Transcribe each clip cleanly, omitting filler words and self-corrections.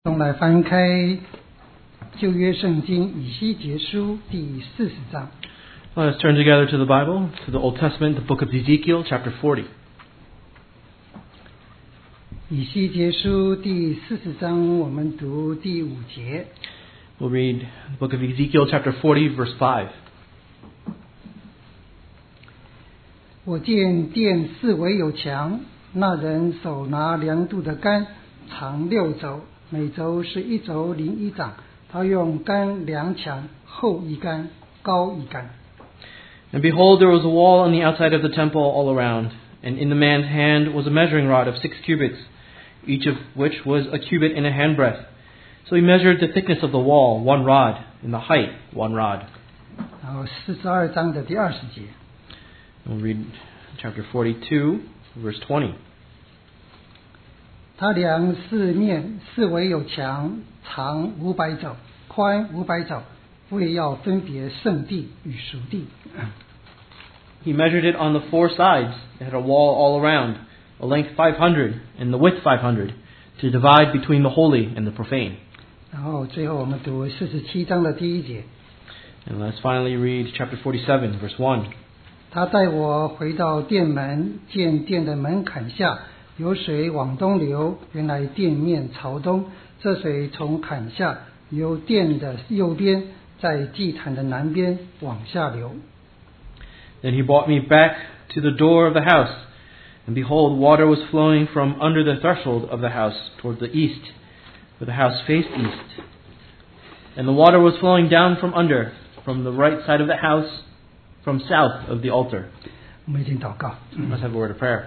用来翻开旧约圣经以西结书第40章。 Let us turn together to the Bible, to the Old Testament, the book of Ezekiel, chapter 40. 以西结书第40章，我们读第5节。 We'll read the book of Ezekiel, chapter 40, verse 5. 我见殿四围有墙，那人手拿量度的杆，长6肘，每肘是1肘零1掌。他用杆量墙，厚一杆，高一杆。 And behold, there was a wall on the outside of the temple all around, and in the man's hand was a measuring rod of 6 cubits, each of which was a cubit and a handbreadth. So he measured the thickness of the wall, 1 rod, and the height, 1 rod. 然后42章的第20节。 We'll read chapter 42, verse 20. 他量四面，四围有墙，长500肘，宽500肘，为要分别圣地与属地。 He measured it on the 4 sides. It had a wall all around, a length 500 and the width 500, to divide between the holy and the profane. 然后最后我们读47章的第1节。 And let's finally read chapter 47, verse 1. 他带我回到殿门，见殿的门槛下有水往东流，原来殿面朝东，这水从坎下由殿的右边，在祭坛的南边往下流。 Then he brought me back to the door of the house, and behold, water was flowing from under the threshold of the house toward the east, for the house faced east. And the water was flowing down from under, from the right side of the house, from south of the altar. 我们已经祷告。 Let's have a word of prayer.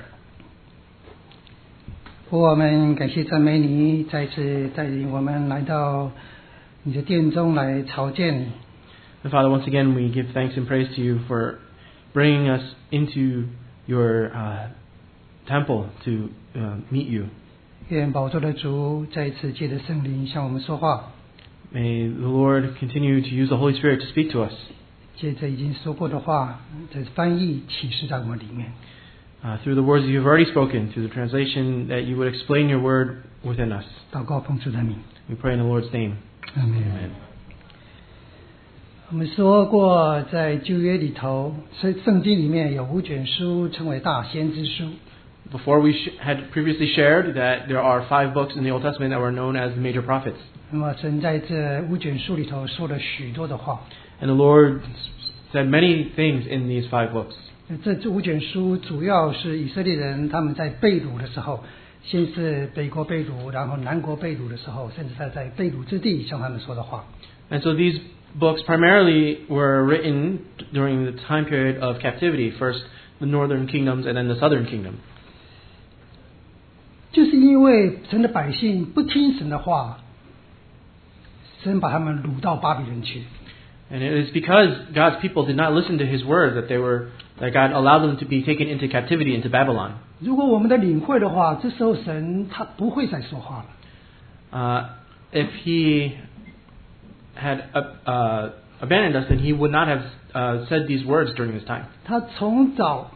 我们感谢赞美你，再次带领我们来到你的殿中来朝见你。 And Father, once again, we give thanks and praise to you for bringing us into your temple to meet you. 愿宝座的主再次借着圣灵向我们说话。 May the Lord continue to use the Holy Spirit to speak to us. 借着已经说过的话，再翻译启示在我们里面。 Through the words you've already spoken, through the translation, that you would explain your word within us. 祷告奉主的名。 We pray in the Lord's name. 阿们。 Amen. 我们说过，在旧约里头，圣经里面有5卷书称为大先知书。 Before we had previously shared that there are 5 books in the Old Testament that were known as the major prophets. 那么神在这5卷书里头说了许多的话。 And the Lord said many things in these 5 books. 这5卷书主要是以色列人他们在被掳的时候，先是北国被掳，然后南国被掳的时候，甚至在被掳之地向他们说的话。 And so these books primarily were written during the time period of captivity, first the northern kingdoms and then the southern kingdom. 就是因为神的百姓不听神的话，神把他们掳到巴比伦去。 And it is because God's people did not listen to His word that God allowed them to be taken into captivity into Babylon. 如果我们的领会的话，这时候神他不会再说话了。 If He had abandoned us, then He would not have said these words during this time. 他从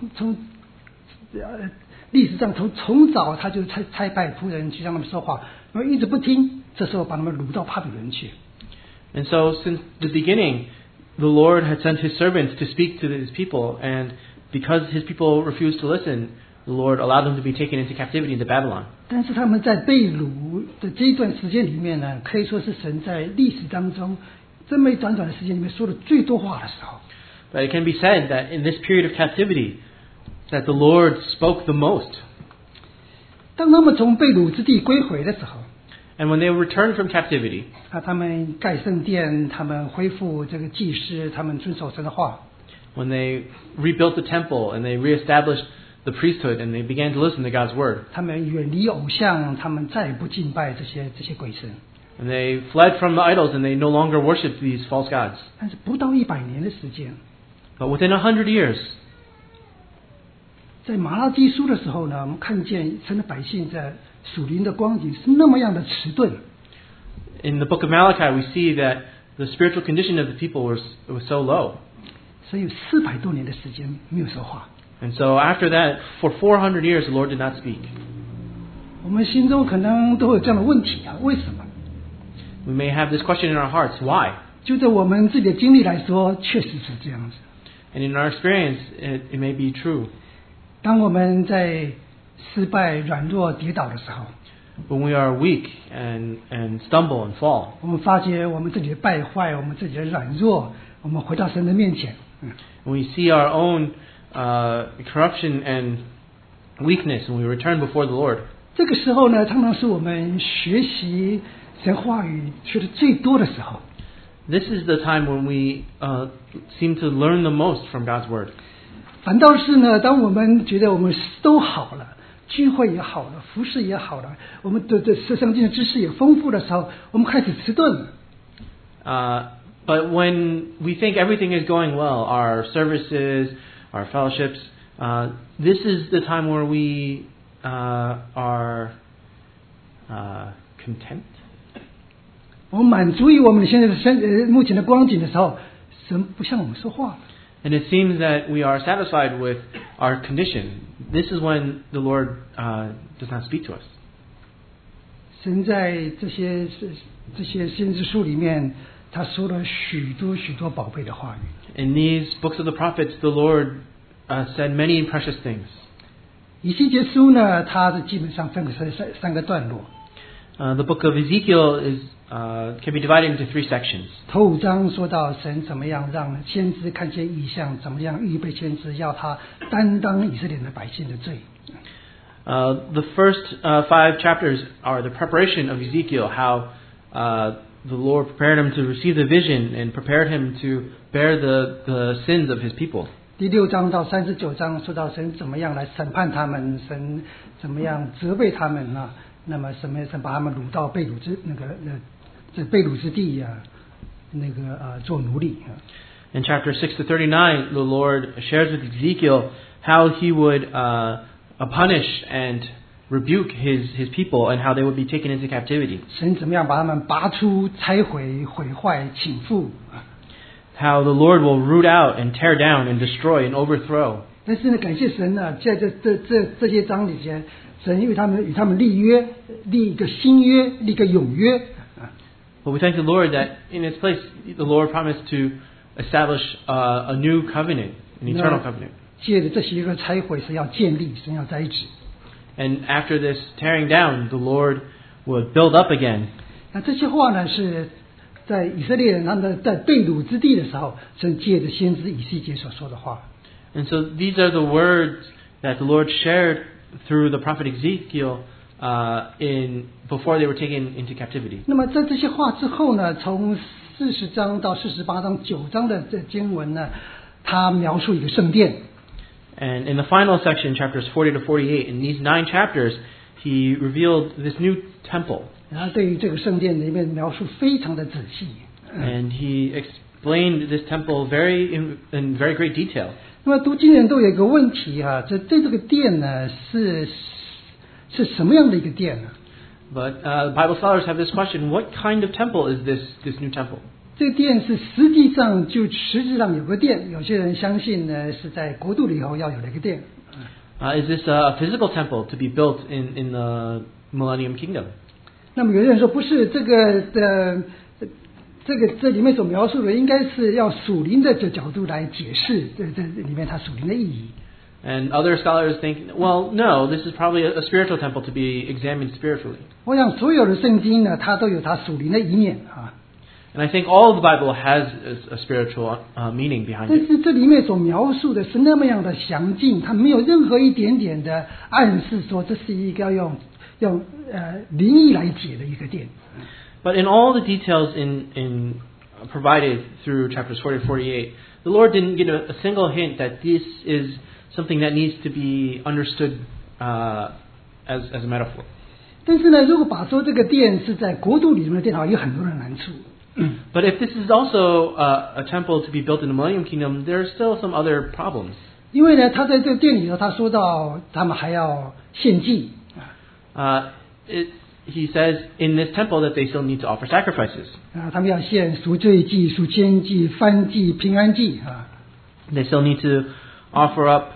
历史上从早他就差派仆人去让他们说话，然后一直不听，这时候把他们掳到巴比伦去。 And so since the beginning, the Lord had sent His servants to speak to His people, and because His people refused to listen, the Lord allowed them to be taken into captivity into Babylon. 但是他们在被掳的这一段时间里面呢，可以说是神在历史当中这么短短的时间里面说的最多话的时候。 But it can be said that in this period of captivity, that the Lord spoke the most. 当他们从被掳之地归回的时候， And when they returned from captivity, 他们盖圣殿，他们恢复这个祭司，他们遵守神的话。 when they rebuilt the temple and they reestablished the priesthood and they began to listen to God's word, 他们远离偶像，他们再也不敬拜这些鬼神。 and they fled from the idols and they no longer worshiped these false gods. 但是不到100年的时间， But within 100 years, 在马拉基书的时候呢，我们看见神的百姓在属灵的光景是那么样的迟钝。 in the book of Malachi, we see that the spiritual condition of the people was so low. 所以有400多年的时间没有说话。 And so after that, for 400 years, the Lord did not speak. 我们心中可能都会有这样的问题啊，为什么？ We may have this question in our hearts, why? 就在我们自己的经历来说，确实是这样子。 And in our experience, it may be true. 当我们在失败、软弱、跌倒的时候， When we are weak and stumble and fall, 我们发觉我们自己的败坏，我们自己的软弱，我们回到神的面前， when we see our own corruption and weakness, and we return before the Lord, 这个时候呢，常常是我们学习神话语学的最多的时候。 this is the time when we seem to learn the most from God's Word. 反倒是呢，当我们觉得我们都好了，聚会也好了，服事也好了，我们的圣经的知识也丰富的时候，我们开始迟钝了。 But when we think everything is going well, our services, our fellowships, this is the time where we are content. 我们满足于我们现在的目前的光景的时候，神不向我们说话。 And it seems that we are satisfied with our condition. This is when the Lord does not speak to us. 神在这些先知书里面，他说了许多许多宝贝的话语。 In these books of the prophets, the Lord said many precious things. 以西结书呢，它是基本上分成三个段落。 The book of Ezekiel can be divided into 3 sections. 头5章说到神怎么样让先知看见异象，怎么样预备先知，要他担当以色列的百姓的罪。 The first 5 chapters are the preparation of Ezekiel, how the Lord prepared him to receive the vision and prepared him to bear the sins of his people. 第6章到39章说到神怎么样来审判他们，神怎么样责备他们啊？那么神把他们掳到被掳之地啊，做奴隶啊。 In chapter 6 to 39, the Lord shares with Ezekiel how he would punish and rebuke his people and how they would be taken into captivity. 神怎么样把他们拔出、拆毁、毁坏、倾覆啊？ How the Lord will root out and tear down and destroy and overthrow. 但是呢，感谢神呢，在这些章里边，神与他们立约，立一个新约，立一个永约啊。 But we thank the Lord that in its place, the Lord promised to establish a new covenant, an eternal covenant. 借着这些个拆毁，神要建立，神要栽植。 And after this tearing down, the Lord would build up again. 那这些话呢，是在以色列人他们在被掳之地的时候，神借着先知以西结所说的话。 And so these are the words that the Lord shared through the prophet Ezekiel before they were taken into captivity. 那么在这些话之后呢，从40章到48章9章的这经文呢，它描述一个圣殿。 And in the final section, chapters 40 to 48, in these 9 chapters, he revealed this new temple. 然后对于这个圣殿里面描述非常的仔细。 And he explained this temple in very great detail. 那么读经人都有一个问题啊，这个殿呢是什么样的一个殿呢？ But Bible scholars have this question: what kind of temple is this new temple? 这个殿是实际上就实质上有个殿，有些人相信呢是在国度里头要有的一个殿。 Is this a physical temple to be built in the Millennium Kingdom? 那么有些人说不是，这里面所描述的应该是要属灵的角度来解释这里面它属灵的意义。 And other scholars think, well, no, this is probably a spiritual temple to be examined spiritually. 我想所有的圣经呢，它都有它属灵的一面啊。 And I think all of the Bible has a spiritual meaning behind 但 it. 是这里面所描述的是那么样的详尽，它没有任何一点点的暗示说这是一个要用灵意来解的一个殿。 But in all the details in provided through chapters 40 to 48, the Lord didn't give a single hint that this is something that needs to be understood as a metaphor. 但是呢，如果把说这个殿是在国度里面的殿，有很多的难处。 But if this is also a temple to be built in the Millennium Kingdom, there are still some other problems. 因为呢，他在这个殿里头，他说到他们还要献祭。 He says in this temple that they still need to offer sacrifices. 他们要献赎罪祭、赎愆祭、燔祭、平安祭啊。 They still need to offer up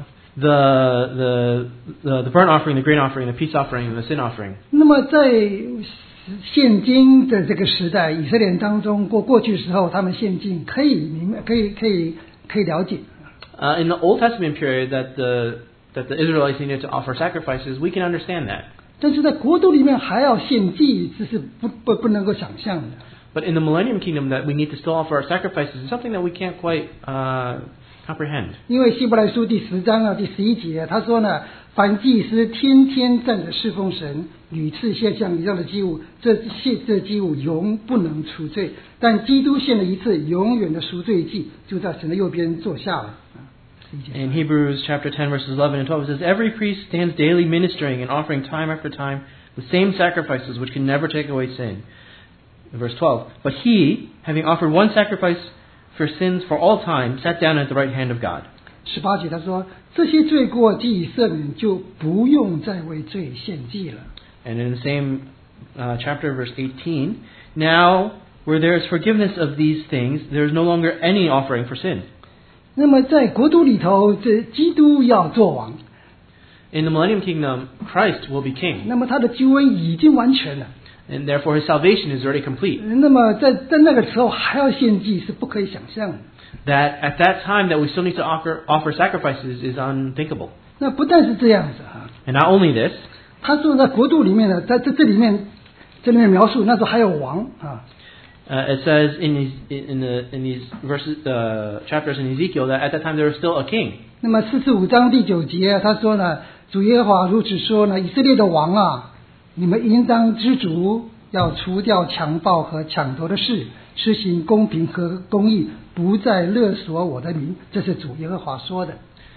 the burnt offering, the grain offering, the peace offering, and the sin offering. 那么在现今的这个时代，以色列人当中过去时候，他们献祭可以明白，可以了解。 In the Old Testament period, that the Israelites needed to offer sacrifices, we can understand that. 但是在国度里面还要献祭，这是不能够想象的。 But in the Millennium Kingdom, that we need to still offer our sacrifices is something that we can't quite comprehend. 因为希伯来书第10章第11节，他说呢，凡祭司天天站着侍奉神，屡次献上一样的祭物，这祭物永不能除罪。但基督献了一次永远的赎罪祭，就在神的右边坐下了。 In Hebrews chapter 10 verses 11 and 12 it says, Every priest stands daily ministering and offering time after time the same sacrifices which can never take away sin. In verse 12, But he, having offered one sacrifice for sins for all time, sat down at the right hand of God. 18节他说，这些罪过既已赦免，就不用再为罪献祭了。 And in the same chapter, verse 18, Now, where there is forgiveness of these things, there is no longer any offering for sin. 那么在国度里头，这基督要做王。 In the Millennium Kingdom, Christ will be king. 那么他的救恩已经完全了。 And therefore his salvation is already complete. 那么在那个时候还要献祭是不可以想象的。 That at that time that we still need to offer sacrifices is unthinkable. 那不但是这样子啊， And not only this, 他说在国度里面呢，在这里面描述那时候还有王啊。 it says in these verses chapters in Ezekiel that at that time there was still a king. 那么45章第9节他说呢，主耶和华如此说呢，以色列的王啊，你们应当知足，要除掉强暴和抢夺的事，施行公平和公义，不再勒索我的民。这是主耶和华说的。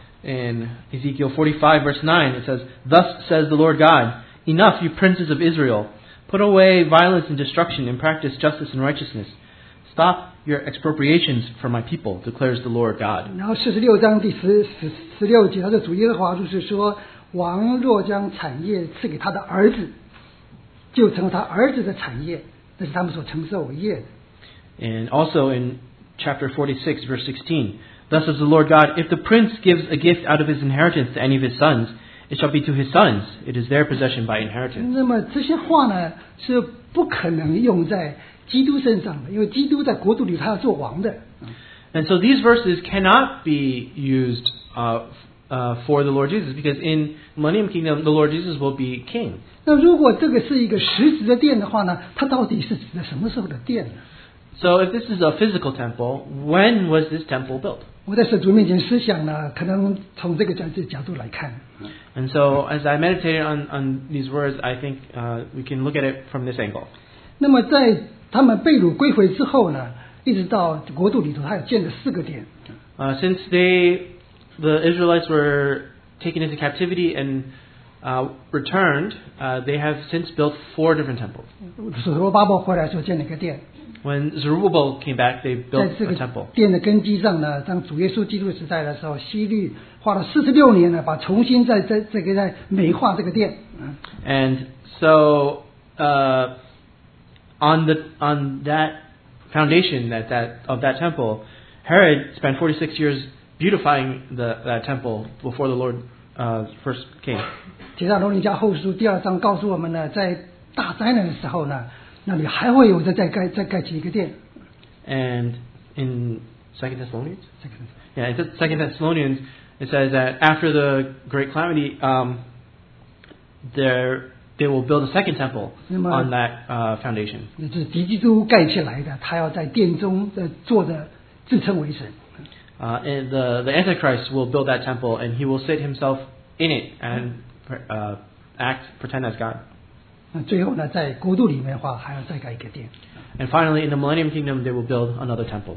In Ezekiel 45 verse 9 it says, Thus says the Lord God, Enough, you princes of Israel. Put away violence and destruction and practice justice and righteousness. Stop your expropriations for my people, declares the Lord God. 然后46章第16节他说，主耶和华如此说，王若将产业赐给他的儿子，就成了他儿子的产业，那是他们所承受为业的。 And also in chapter 46 verse 16, Thus says the Lord God, If the prince gives a gift out of his inheritance to any of his sons, it shall be to his sons. It is their possession by inheritance. 那么这些话呢，是不可能用在基督身上的，因为基督在国度里他要做王的。 And so these verses cannot be used for the Lord Jesus, because in Millennium Kingdom the Lord Jesus will be king. 那如果这个是一个实质的殿的话呢，它到底是指的什么时候的殿呢？ So if this is a physical temple, when was this temple built? 我在神主面前思想呢，可能从这个角度来看。 And so as I meditated on these words, I think we can look at it from this angle. 那么在他们被掳归回之后呢，一直到国度里头，他有建了4个殿。 Since the Israelites were taken into captivity and returned, they have since built 4 different temples. 所罗巴伯回来就建了一个殿。 When Zerubbabel came back, they 在 built 这 a 个 temple. 殿的根基上呢，当主耶稣基督时代的时候，希律花了46年呢，把重新在美化这个殿。 And so on that foundation of that temple, Herod spent 46 years beautifying that temple before the Lord first came. 帖撒罗尼迦后书第2章告诉我们呢，在大灾难的时候呢，那里还会有再盖起一个殿。 And in 2 Thessalonians? Yeah, in 2 Thessalonians, it says that after the great calamity, they will build a second temple on that foundation. 那是敌基督盖起来的，他要在殿中坐着自称为神。 And the Antichrist will build that temple, and he will sit himself in it and pretend as God. 那最后呢，在国度里面的话，还要再盖一个殿。 And finally, in the Millennium Kingdom, they will build another temple.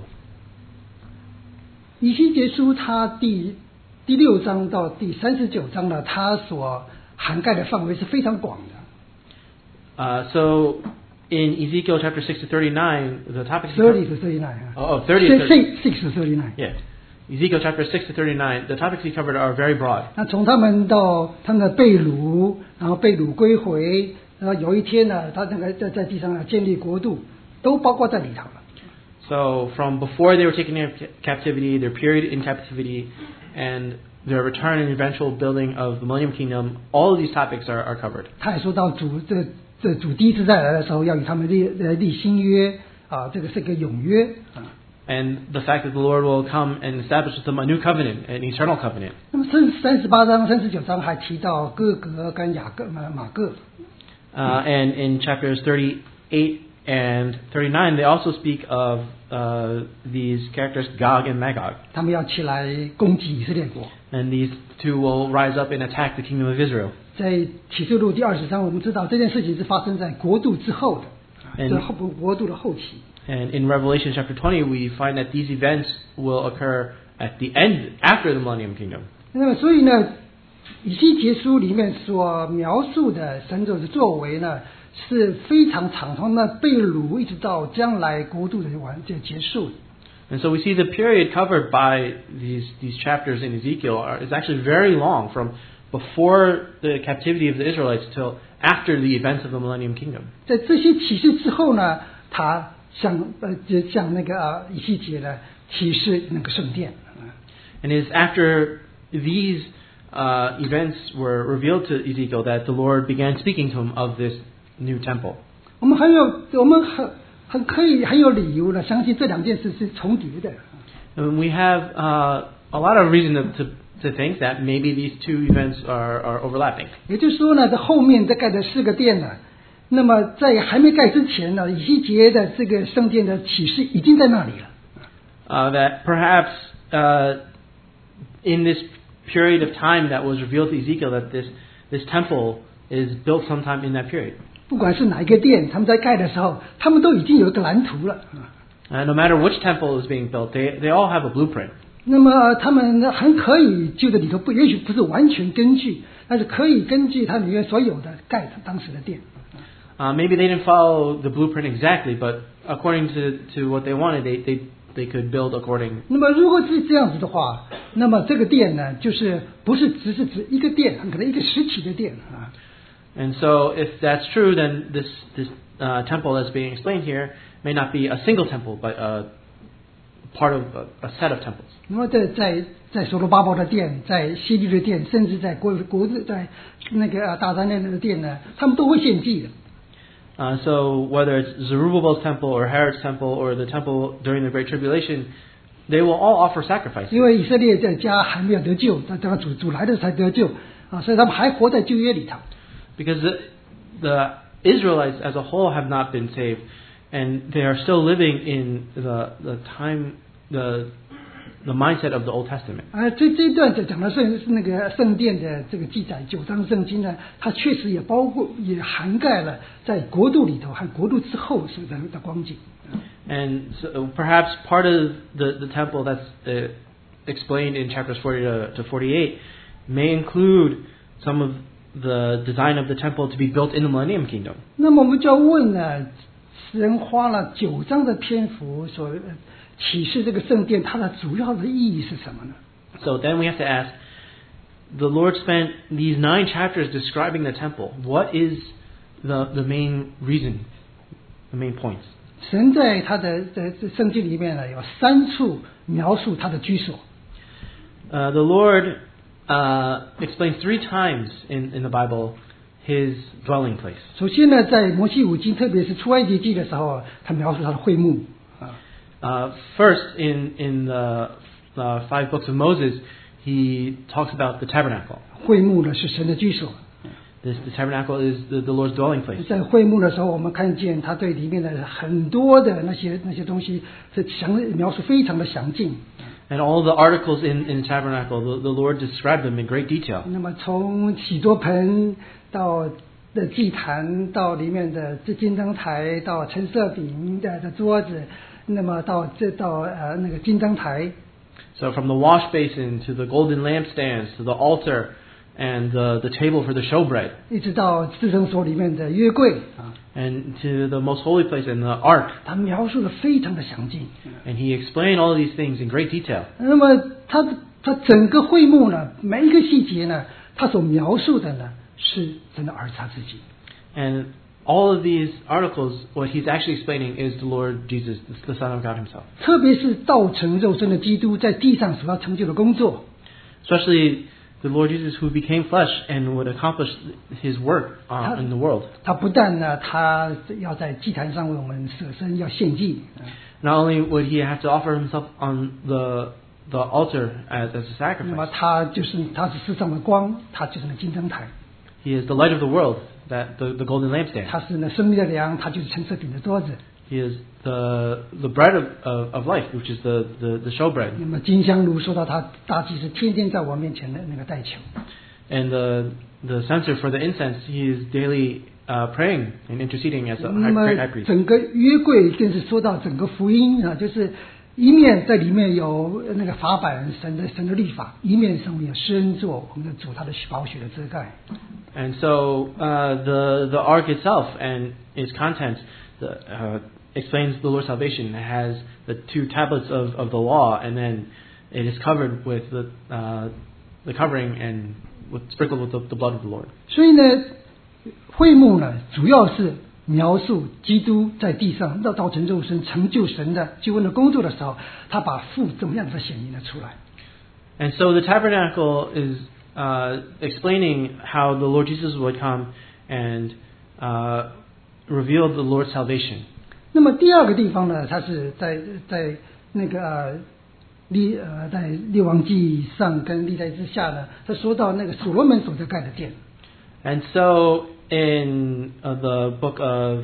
以西结书它第6章到第39章呢，它所涵盖的范围是非常广的。 So in Ezekiel chapter 6 to 39, the topics... 30 to 39 30 to 6 to 39 Yeah. Ezekiel chapter 6 to 39, the topics he covered are very broad. 那从他们到他们的被掳，然后被掳归回，然后有一天呢，他那个在地上建立国度，都包括在里头了。 So from before they were taken into captivity, their period in captivity, and their return and eventual building of the Millennium Kingdom, all of these topics are covered. 他也说到主这主第一次再来的时候要与他们立新约啊，这个是个永约啊。 And the fact that the Lord will come and establish with them a new covenant, an eternal covenant. 那么38章、39章还提到哥格跟马各。 And in chapters 38 and 39, they also speak of these characters, Gog and Magog. 他们要起来攻击以色列国。 And these two will rise up and attack the kingdom of Israel. 在启示录第20章，我们知道这件事情是发生在国度之后的，这国度的后期。 And in Revelation chapter 20, we find that these events will occur at the end, after the Millennium Kingdom. 那么，所以呢，以西结书里面所描述的神的作为呢，是非常长，从那被掳一直到将来国度的结束。 And so we see the period covered by these chapters in Ezekiel is actually very long, from before the captivity of the Israelites till after the events of the Millennium Kingdom. 在这些启示之后呢，他向那个以西结呢启示那个圣殿。 And it's after these events were revealed to Ezekiel that the Lord began speaking to him of this new temple. 我们很有理由呢，相信这两件事是重叠的。 And we have a lot of reason to think that maybe these two events are overlapping. 也就是说呢，在后面再盖的4个殿呢，那么在还没盖之前呢，以西结的这个圣殿的启示已经在那里了。 That perhaps in this period of time that was revealed to Ezekiel that this temple is built sometime in that period. 不管是哪一个殿，他们在盖的时候，他们都已经有一个蓝图了。 No matter which temple is being built, they all have a blueprint. 那么他们很可以就这里头也许不是完全根据，但是可以根据它里面所有的盖当时的殿。 Maybe they didn't follow the blueprint exactly, but according to what they wanted, they could build according. 那么如果是这样子的话，那么这个殿呢，就是不是只是指一个殿，可能一个实体的殿啊。 And so, if that's true, then this temple that's being explained here may not be a single temple, but part of a set of temples. 那么在所罗巴伯的殿，在希律的殿，甚至在在那个大山那的殿呢，他们都会献祭的。 So whether it's Zerubbabel's temple or Herod's temple or the temple during the Great Tribulation, they will all offer sacrifices. 因为以色列在家还没有得救，等主来的才得救啊，所以他们还活在旧约里头。 Because the Israelites as a whole have not been saved, and they are still living in the time the mindset of the Old Testament. 这一段讲的是那个圣殿的这个记载，9章圣经呢，它确实也也涵盖了在国度里头和国度之后所的光景。 And so perhaps part of the temple that's explained in chapters 40 to 48 may include some of the design of the temple to be built in the Millennium Kingdom. 那么我们就要问呢，人花了9章的篇幅所启示这个圣殿，它的主要的意义是什么呢？ So then we have to ask, the Lord spent these 9 chapters describing the temple. What is the main reason, the main points? 神在他的圣经里面呢，有3处描述他的居所。 The Lord explains 3 times in the Bible His dwelling place. 首先呢，在摩西五经，特别是出埃及记的时候，他描述他的会幕。 First, in the 5 books of Moses, he talks about the tabernacle. 会幕呢是神的居所。 The tabernacle is the Lord's dwelling place. 在会幕的时候，我们看见他对里面的很多的那些东西是描述非常的详尽。 And all the articles in the tabernacle, the Lord described them in great detail. 那么从洗桌盆到的祭坛，到里面的这金灯台，到陈设饼的桌子，那么到那个金灯台。 So from the wash basin to the golden lampstands to the altar and the table for the showbread. 一直到至圣所里面的约柜啊。 And to the most holy place and the ark. 他描述的非常的详尽。 And he explained all of these things in great detail. 那么他整个会幕呢，每一个细节呢，他所描述的呢，是神的儿子他自己。 And all of these articles, what he's actually explaining is the Lord Jesus, the Son of God himself. 特别是道成肉身的基督在地上所要成就的工作。 Especially the Lord Jesus who became flesh and would accomplish His work in the world. 他不但呢，他要在祭坛上为我们舍身，要献祭。 Not only would He have to offer Himself on the altar as a 那么 sacrifice, 他是世上的光，他就是那金灯台。 He is the light of the world, that the golden lampstand. 他是那生命的粮，他就是陈设饼的桌子。 He is the bread of life, which is the showbread. 那么金香炉说到他大祭司天天在我面前的那个代求。 And the censer for the incense, He is daily praying and interceding as a 那么 high priest. 整个约柜更是说到整个福音啊，就是一面在里面有那个法版神的律法，一面上面有施恩座，我们的主他的宝血的遮盖。 And so the ark itself and its content explains the Lord's salvation. It has the 2 tablets of the law, and then it is covered with the covering and sprinkled with the blood of the Lord. 所以呢，会幕呢，主要是描述基督在地上要道成肉身，成就神的救恩的工作的时候，他把父怎么样子显明了出来。 And so the tabernacle is explaining how the Lord Jesus would come and reveal the Lord's salvation. 那么第二个地方呢，它是在那个在列王记上跟历代之下呢，他说到那个所罗门所在盖的殿。 And so in the book of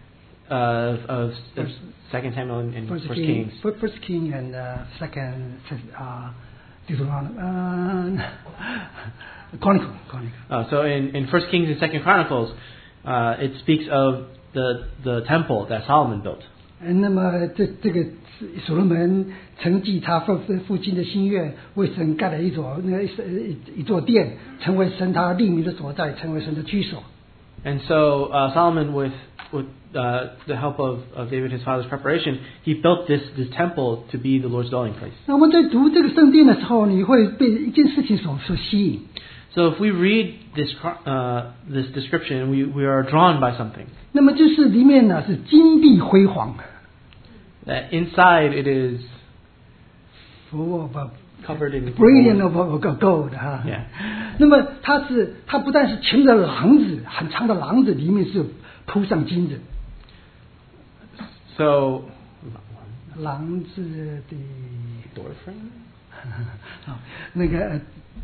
Second Samuel and First Kings. First King and Second Deuteronomy, Chronicle. So in First Kings and Second Chronicles, it speaks of the temple that Solomon built. 那么这个所罗门承继他父亲的心愿，为神盖了一座殿，成为神他立名的所在，成为神的居所。 And so Solomon, with the help of David, his father's preparation, he built this temple to be the Lord's dwelling place. 那我们在读这个圣殿的时候，你会被一件事情所吸引。 So if we read this description, we are drawn by something. 那么就是里面呢是金碧辉煌。 That inside it is full of covered in brilliant of gold 哈。 Yeah. 那么它不但是前面的廊子，很长的廊子里面是铺上金子。 So 廊子的 door frame. 好，那个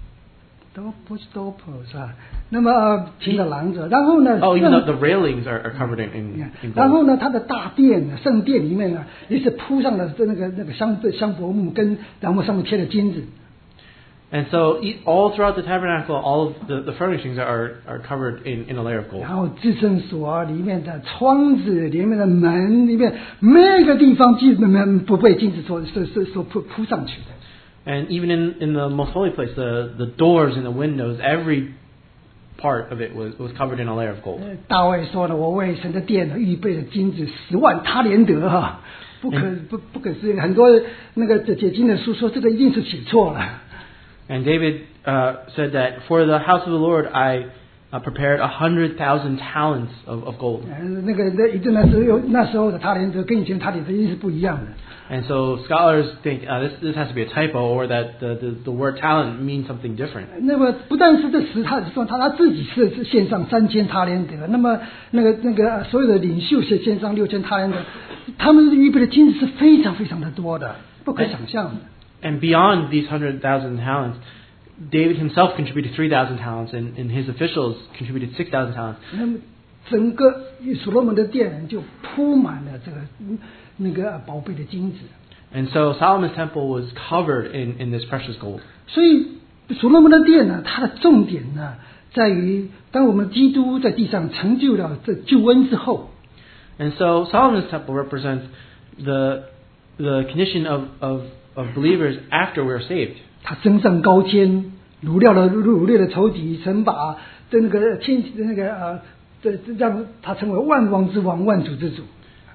dopo 是吧？那么前的廊子，然后呢 Oh, even the railings are covered in gold. 然后呢，它的大殿呢，圣殿里面呢，也是铺上了那个香柏木然后上面贴了金子。 And so all throughout the tabernacle, all of the furnishings are covered in a layer of gold. 然后至圣所里面的窗子、里面的门里面，每个地方基本上不被金子所铺上去的。 And even in the most holy place, the doors and the windows, every part of it was covered in a layer of gold. 大卫说呢，我为神的殿预备了金子10万他连得哈，不可思议。很多那个解经的书说这个一定是写错了。 And David said that for the house of the Lord, I prepared 100,000 talents of gold. 那时候的他连得跟以前他连得意思不一样的。 And so scholars think this has to be a typo, or that the word talent means something different. 那么不但是这他自己是献上3000他连得，那么那个所有的领袖是献上6000他连得，他们预备的金子是非常非常的多的，不可想象的。 And beyond these 100,000 talents, David himself contributed 3,000 talents, and his officials contributed 6,000 talents. 那么整个所罗门的殿就铺满了那个宝贝的金子。 And so Solomon's temple was covered in this precious gold. 所以所罗门的殿呢，它的重点呢，在于当我们基督在地上成就了这救恩之后。 And so Solomon's temple represents the condition of believers after we're saved. 他升上高天，掳掠了仇敌，曾把那个天那个让他成为万王之王、万主之主。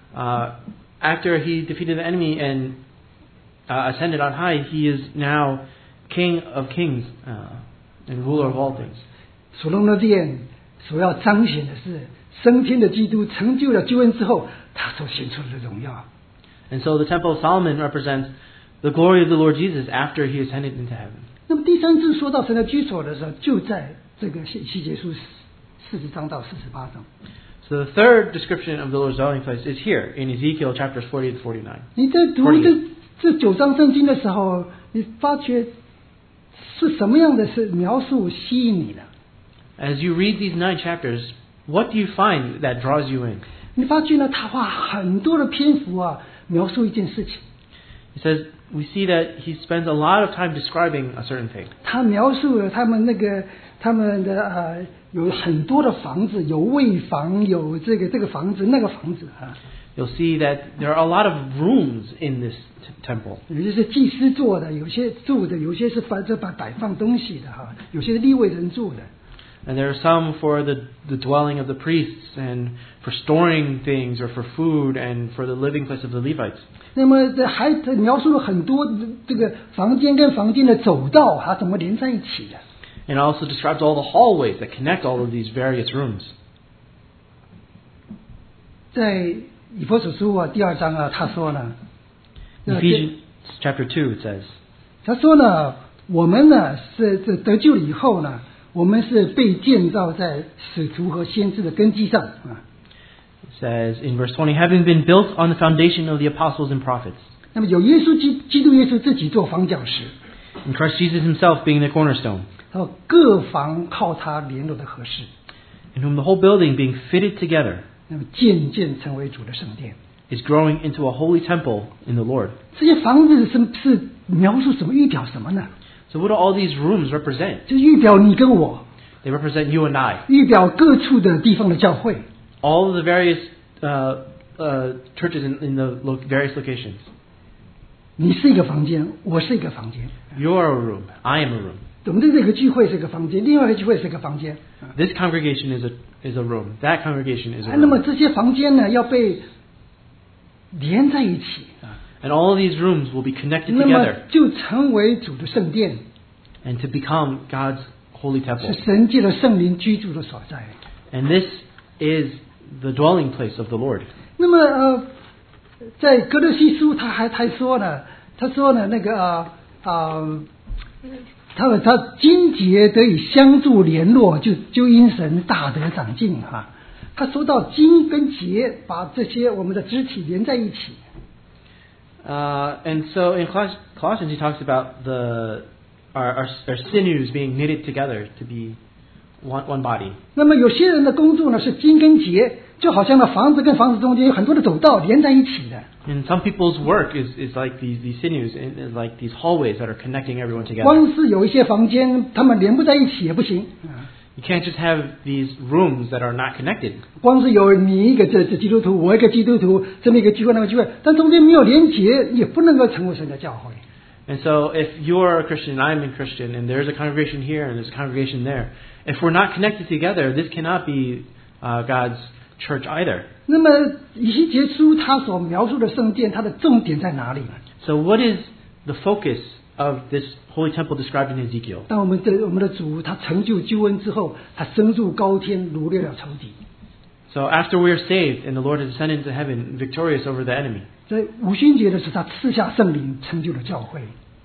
After he defeated the enemy and ascended on high, he is now King of kings and ruler of all things. 所罗门的殿所要彰显的是升天的基督成就了救恩之后，他所显出的荣耀。 And so the temple of Solomon represents the glory of the Lord Jesus after he ascended into heaven. 那么第三次说到神的居所的时候，就在这个以西结书40章到48章。 So the third description of the Lord's dwelling place is here in Ezekiel chapters 40 to 49. 你在读这9章圣经的时候，你发觉是什么样的是描述吸引你的？ As you read these 9 chapters, what do you find that draws you in? 你发觉呢，他花很多的篇幅啊，描述一件事情。 He says, we see that he spends a lot of time describing a certain thing. 他描述了他们的有很多的房子，有卫房，有这个房子那个房子啊。 You'll see that there are a lot of rooms in this temple. 有些是祭司做的，有些住的，有些是摆放东西的哈，有些是利未人住的。 And there are some for the dwelling of the priests and for storing things or for food and for the living place of the Levites. 那么还描述了很多这个房间跟房间的走道啊，怎么连在一起的。 And also describes all the hallways that connect all of these various rooms. 在以弗所书第2章啊，他说呢 Ephesians chapter 2 it says, 他说呢，我们呢是得救了以后呢，我们是被建造在使徒和先知的根基上啊。 it says in verse 20, having been built on the foundation of the apostles and prophets, 那么有耶稣基督耶稣自己做房角石， and Christ Jesus himself being the cornerstone, 然后各房靠他联络的合适， in whom the whole building being fitted together 那么渐渐成为主的圣殿。 is growing into a holy temple in the Lord. 这些房子是描述什么？预表什么呢？ So what do all these rooms represent? 就预表你跟我， They represent you and I. 预表各处的地方的教会。 All of the various churches in the various locations. 你是一个房间，我是一个房间。 You are a room. I am a room. 我们的这个聚会是一个房间，另外一个聚会是一个房间。 This congregation is a room. That congregation is a 那么 room. 这些房间呢，要被连在一起啊， And all of these rooms will be connected 那么 together 就成为主的圣殿， and to become God's holy 是 temple. 神借着圣灵居住的所在。 And this is the dwelling place of the Lord. 那么在哥勒西书他还说呢，那个他经节得以相助联络，就因神大得长进哈。他说到经跟节，把这些我们的肢体连在一起。 And so in Colossians he talks about our sinews being knitted together to be one body. 那么有些人的工作呢是经跟节，就好像那房子跟房子中间有很多的走道连在一起的。 And some people's work is like these sinews and is like these hallways that are connecting everyone together. 光是有一些房间，他们连不在一起也不行。 You can't just have these rooms that are not connected. 光是有你一个这基督徒，我一个基督徒，这么一个聚会那个聚会，但中间没有连结，也不能够成为神的教会。 And so if you're a Christian and I'm a Christian and there's a congregation here and there's a congregation there, if we're not connected together, this cannot be God's church either. 那么以西结书他所描述的圣殿，它的重点在哪里呢？ So what is the focus of this holy temple described in Ezekiel? 当我们的主他成就救恩之后，他升入高天，掳掠了仇敌。 So after we are saved and the Lord has ascended into heaven, victorious over the enemy, 在五旬节的时候，他赐下圣灵，成就了教会。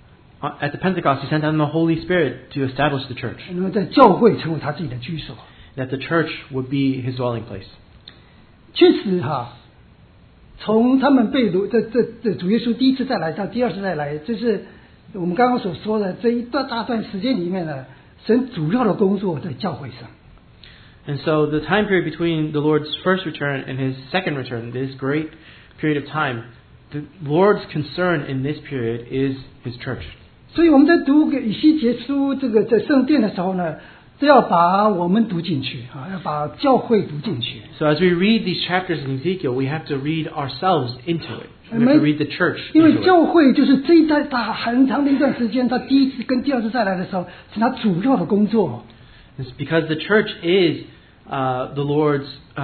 at the Pentecost he sent down the Holy Spirit to establish the church, 那么在教会成为他自己的居所。 that the church would be his dwelling place. 确实哈，从他们被掳，这主耶稣第一次再来到第二次再来，就是我们刚刚所说的这一大段时间里面呢，神主要的工作在教会上。 And so the time period between the Lord's first return and his second return, this great period of time, the Lord's concern in this period is his church. 所以我们在读以西结书这圣殿的时候呢，都要把我们读进去啊，要把教会读进去。 So as we read these chapters in Ezekiel, we have to read ourselves into it. We have to read the church 因为 into it. 教会就是这一大很长的一段时间，他第一次跟第二次再来的时候，是他主要的工作。 It's because the church is the Lord's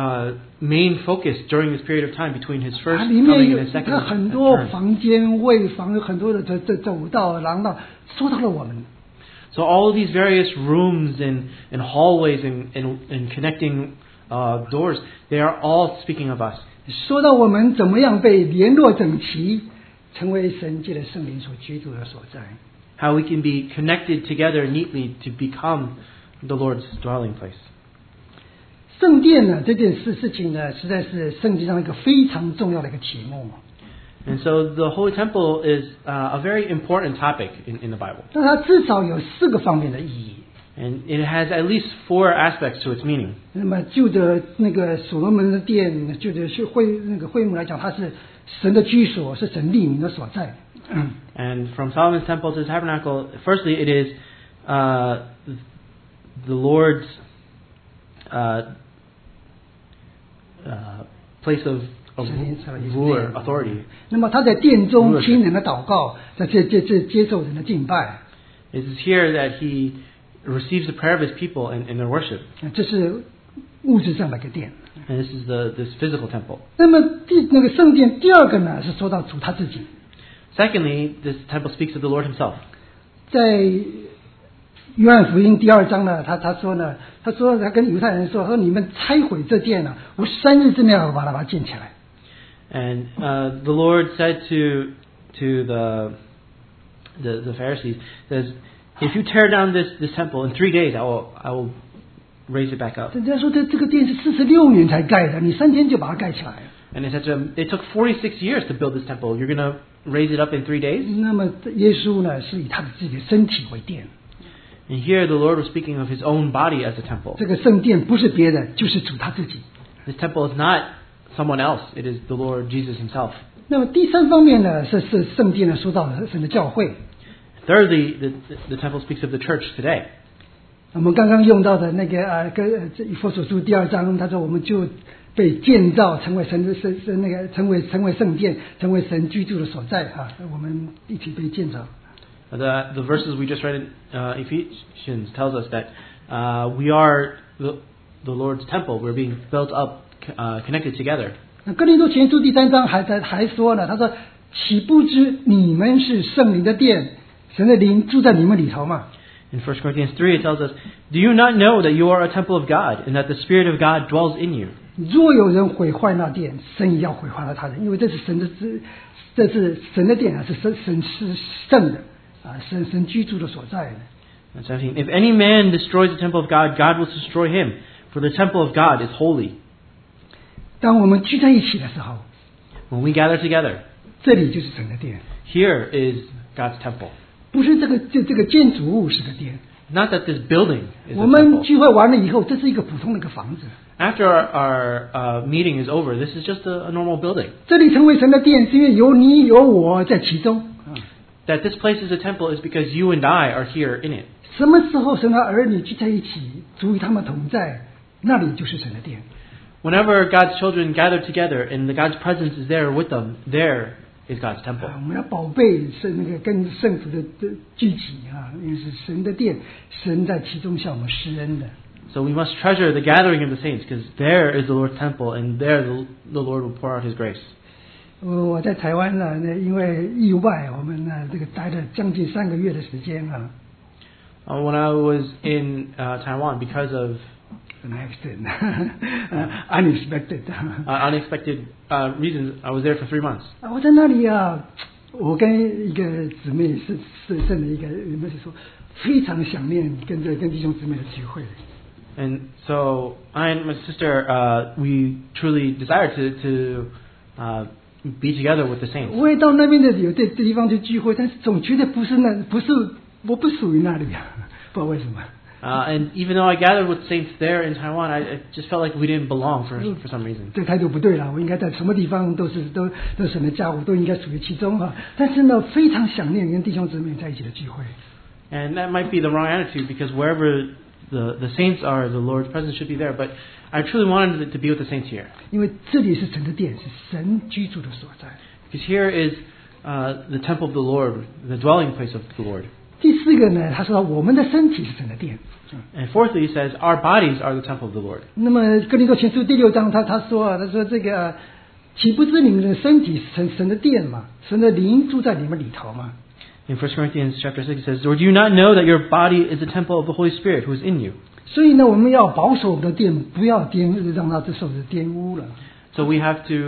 main focus during this period of time between his first 里面 coming 有 and his second 它很多 return. 房间、卫房，有很多的这走道、廊道，说到了我们。 So all of these various rooms and hallways and connecting doors, they are all speaking of us. 说到我们怎么样被联络整齐，成为神界的圣灵所居住的所在。 how we can be connected together neatly to become the Lord's dwelling place. 圣殿呢，这件事情呢，实在是圣经上一个非常重要的一个题目。 And so the Holy Temple is a very important topic in the Bible. 但它至少有4个方面的意义。 And it has at least 4 aspects to its meaning. 那么就的那个所罗门的殿，就的会幕来讲，它是神的居所，是神立名的所在。 And from Solomon's temple to the tabernacle, firstly, it is the Lord's place of ruler, authority. 那么他在殿中听人的祷告，在接受人的敬拜。 It is here that he receives the prayer of his people in their worship. 这是物质上的一个殿。 And this is this physical temple. 那么那个圣殿第二个呢，是说到主他自己。 Secondly, this temple speaks of the Lord himself. 在约翰福音第2章呢，他说呢，他跟犹太人说你们拆毁这殿呢，我3日之内要把它建起来。 And the Lord said to the Pharisees, says, if you tear down this temple in 3 days, I will raise it back up. 人家说这个殿是46年才盖的，你3天就把它盖起来了。 And he said to them, it took 46 years to build this temple. You're going to raise it up in 3 days? 那么耶稣呢，是以他的自己的身体为殿。 And here the Lord was speaking of his own body as a temple. 这个圣殿不是别人，就是主他自己。 This temple is not someone else. It is the Lord Jesus himself. 那么第3方面呢，是圣殿呢，说到了神的教会。 Thirdly, the temple speaks of the church today. 我们刚刚用到的那个以弗所书第2章，他说我们就被建造成为成为圣殿，成为神居住的所在啊！我们一起被建造。 The verses we just read in Ephesians tells us that we are the Lord's temple. We're being built up, connected together. 那哥林多前书第3章还说呢，他说：“岂不知你们是圣灵的殿，神的灵住在你们里头嘛？” In 1 Corinthians 3, it tells us, "Do you not know that you are a temple of God, and that the Spirit of God dwells in you?" 若有人毁坏那殿，神也要毁坏了他人，因为这是神的殿啊，是神是圣的啊，神居住的所在的。 And 17, "If any man destroys the temple of God, God will destroy him, for the temple of God is holy." 当我们聚在一起的时候， When we gather together, 这里就是神的殿， here is God's temple. 不是这个建筑物是个殿。 Not that this building is 我 a 们 temple. 聚会完了以后，这是一个普通的一个房子。 After our meeting is over, this is just a normal building. 这里成为神的殿，是因为有你有我在其中。 That this place is a temple is because you and I are here in it. 什么时候神的儿女聚在一起，主与他们同在，那里就是神的殿。 Whenever God's children gather together and God's presence is there with them, there is God's temple. 我们要宝贝那个跟圣徒的聚集啊，因为是神的殿，神在其中向我们施恩的。 So we must treasure the gathering of the saints, because there is the Lord's temple, and there the Lord will pour out His grace. 我在台湾呢，因为意外，我们呢这个待了将近3个月的时间啊。 When I was in Taiwan, because of an accident, unexpected. Unexpected reasons, I was there for 3 months. 我在那里啊，我跟一个姊妹剩了一个，你们是说非常想念跟弟兄姊妹的聚会。 And so I and my sister, we truly desired to be together with the saints. 我也到那边的有这地方去聚会，但是总觉得我不属于那里啊，不知道为什么。 And even though I gathered with saints there in Taiwan, I just felt like we didn't belong for some reason. 这态度不对了，我应该在什么地方都神的家，我都应该属于其中啊。但是呢，非常想念跟弟兄姊妹在一起的聚会。 And that might be the wrong attitude, because wherever the saints are, the Lord's presence should be there. But I truly wanted to be with the saints here. 因为这里是神的殿，是神居住的所在。 Because here is the temple of the Lord, the dwelling place of the Lord. 第4个呢，他说我们的身体是神的殿。 And fourthly, he says, our bodies are the temple of the Lord. 那么哥林多前书第6章，他说这个岂不知你们的身体是神的殿嘛？神的灵住在你们里头嘛？ In 1 Corinthians chapter 6, it says, "Or do you not know that your body is a temple of the Holy Spirit who is in you?" 所以呢，我们要保守我们的殿，不要让它受到玷污了。 So we have to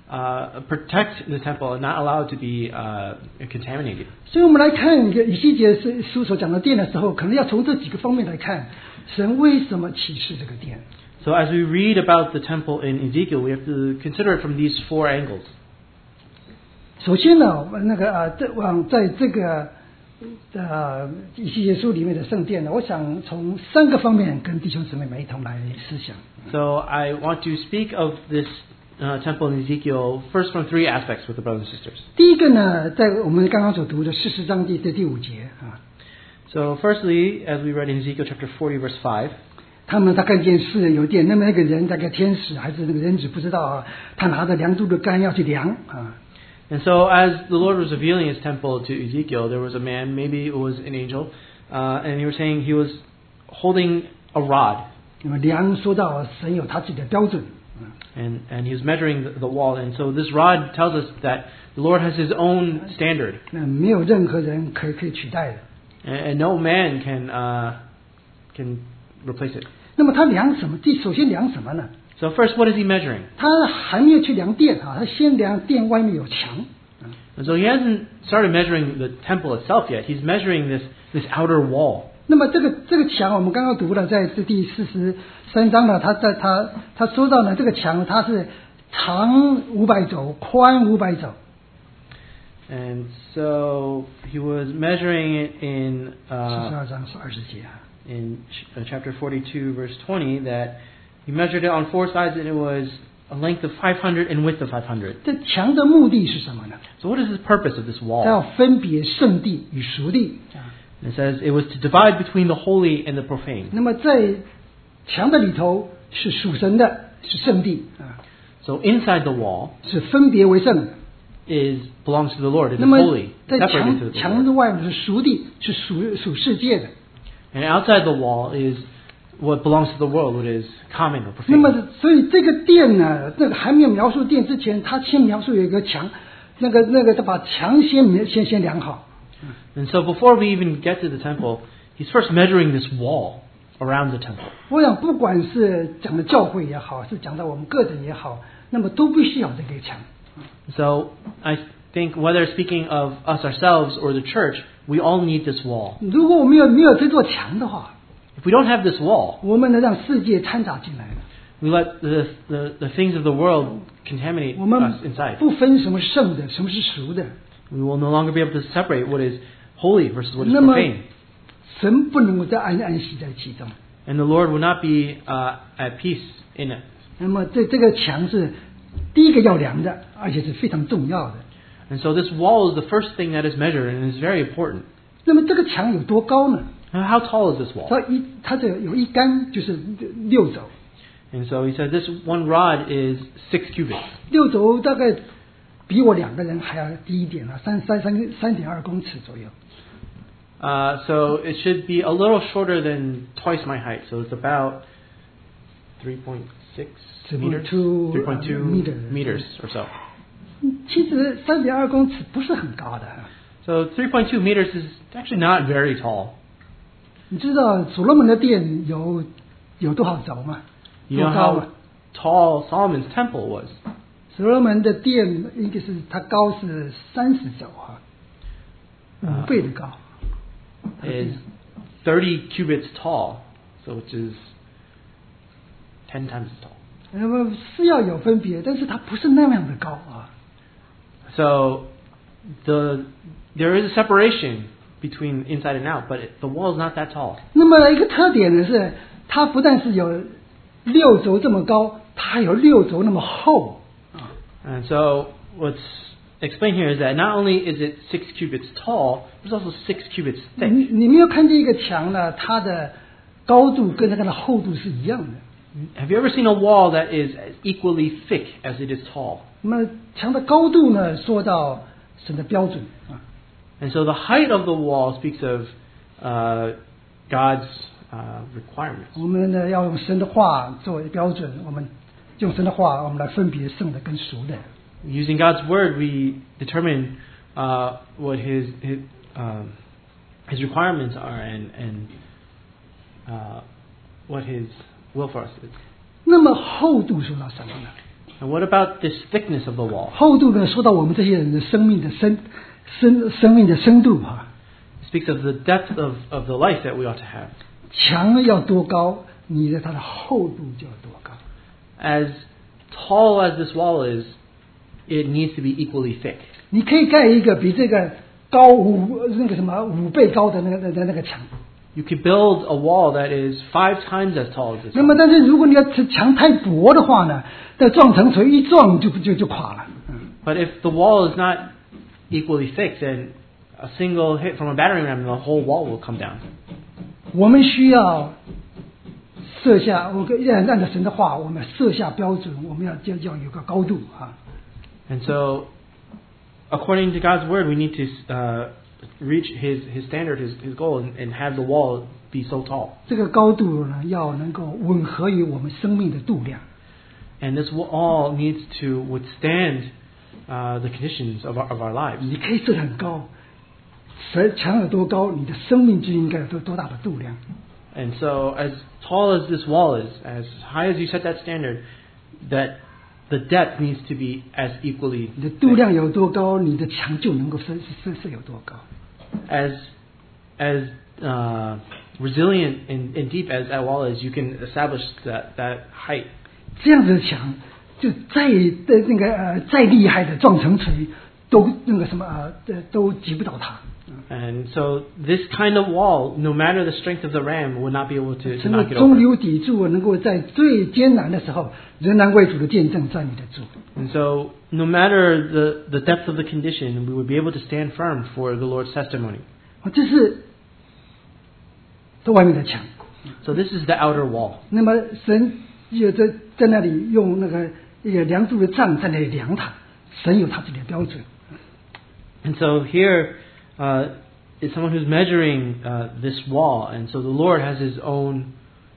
protect the temple and not allow it to be contaminated. 所以我们来看以西结书所讲的殿的时候，可能要从这几个方面来看，神为什么启示这个殿。 So as we read about the temple in Ezekiel, we have to consider it from these 4 angles. 首先呢，我们在这个以西结书里面的圣殿呢，我想从3个方面跟弟兄姊妹们一同来思想。 So I want to speak of this temple in Ezekiel first from 3 aspects with the brothers and sisters. 第一个呢，在我们刚刚所读的40章第5节啊。 So firstly, as we read in Ezekiel chapter 40 verse 5, 他们他看见世人有殿，那么那个人大概天使还是那个人子不知道啊，他拿着量度的杆要去量啊。 And so as the Lord was revealing His temple to Ezekiel, there was a man, maybe it was an angel, and he was saying he was holding a rod. 那么量说到神有他自己的标准。 And he was measuring the wall. And so this rod tells us that the Lord has His own standard. 那没有任何人可以取代的。 And no man can replace it. 那么他量什么？首先量什么呢？ So first, what is He measuring? 他还没有去量殿啊，他先量殿外面有墙。 And so He hasn't started measuring the temple itself yet. He's measuring this outer wall. 那么这个墙，我们刚刚读了，在这第43章呢，他说到呢，这个墙它是长500肘，宽500肘。 And so He was measuring it in 42章20节啊。 in chapter 42 verse 20 that He measured it on 4 sides and it was a length of 500 and width of 500. 这墙的目的是什么呢？ So what is the purpose of this 它要 wall? 分别圣地与俗地啊。 It says it was to divide between the holy and the profane. 那么在墙的里头是属神的，是圣地啊， So inside the wall 是分别为圣的。 belongs to the Lord. It is 那么 holy, 在 separated to the 墙 Lord. 的外面是属地，是属世界的。 And outside the wall is what belongs to the world, what is common or 那 profane. 么所以这个殿呢，这个还没有描述殿之前，他先描述有一个墙，那个他把墙先量好。 And so before we even get to the temple, He's first measuring this wall around the temple. 我想不管是讲的教会也好，是讲到我们个人也好，那么都必须有这个墙。 So I think whether speaking of us ourselves or the church, we all need this wall. 如果我们没有这座墙的话， If we don't have this wall, 我们能让世界掺杂进来了。 we let the things of the world contaminate 我们 us inside. 不分什么是圣的，什么是俗的。 We will no longer be able to separate what is holy versus what is 那么 profane. 神不能够再安息在其中。 And the Lord will not be at peace in it. 那么这个墙是第一个要量的，而且是非常重要的。 And so this wall is the first thing that is measured and is very important. 那么这个墙有多高呢？ Now, how tall is this wall? 它这有一杆就是6肘 And so he said this one rod is 6 cubits. ，6肘大概比我2个人还要低一点啊，3.2公尺左右。 So it should be a little shorter than twice my height. So it's about 3.6 meters, 3.2 meters or so. 其实3.2公尺不是很高的。 So 3.2 meters is actually not very tall. 你知道所罗门的殿有多少轴吗？ You know 多高 how 啊？ tall Solomon's temple was. 所罗门的殿应该是它高是30肘啊，5倍的高。 Is 30 cubits tall, so which is 10 times as tall. 那么是要有分别，但是它不是那样的高啊。 So there is a separation between inside and out, but the wall is not that tall. 那么一个特点呢是，它不但是有6轴这么高，它还有6轴那么厚啊。 And so what's explained here is that not only is it 6 cubits tall, it's also 6 cubits thick. 你没有看见一个墙呢，它的高度跟它的厚度是一样的。 Have you ever seen a wall that is as equally thick as it is tall? 那么墙的高度呢，说到神的标准啊。 And so the height of the wall speaks of God's requirements. 我们呢要用神的话作为标准，我们用神的话，我们来分别圣的跟俗的。 Using God's word, we determine what His requirements are and what His will for us is. 那么厚度说到什么呢？ And what about this thickness of the wall? 厚度呢，说到我们这些人的生命的生命的深度啊。 It speaks of the depth of the life that we ought to have. 墙要多高，它的厚度就要多高。 As tall as this wall is, it needs to be equally thick. 你可以盖一个比这个高5倍高的那个墙。 You could build a wall that is 5 times as tall as this 那么，但是如果你要墙太薄的话呢，这撞成锤一撞就垮了。 But if the wall is not equally thick, then a single hit from a battering ram and the whole wall will come down. 我们需要设下，按照神的话，我们设下标准，我们要有个高度啊。 And so, according to God's word, we need to reach His standard, His goal, and have the wall be so tall. 这个高度呢，要能够吻合于我们生命的度量。 And this wall needs to withstand the conditions of our lives. 你可以设得很高，墙有多高，你的生命就应该有多大的度量。 And so, as tall as this wall is, as high as you set that standard, that the depth needs to be as equally. 你的度量有多高，你的墙就能够设有多高。 As resilient and deep as that wall is, you can establish that height. 这样子的墙，就再厉害的撞成锤，都都击不倒它。 And so this kind of wall, no matter the strength of the ram, would not be able to 成为 knock it 中 over. 流砥柱，能够在最艰难的时候，仍然为主的见证站立得住。 And so, no matter the depth of the condition, we would be able to stand firm for the Lord's testimony. 这是在外面的墙。 So this is the outer wall. 那么神有在那里用一个量度的杖在那里量它，神有他自己的标准。 And so here is someone who's measuring this wall, and so the Lord has His own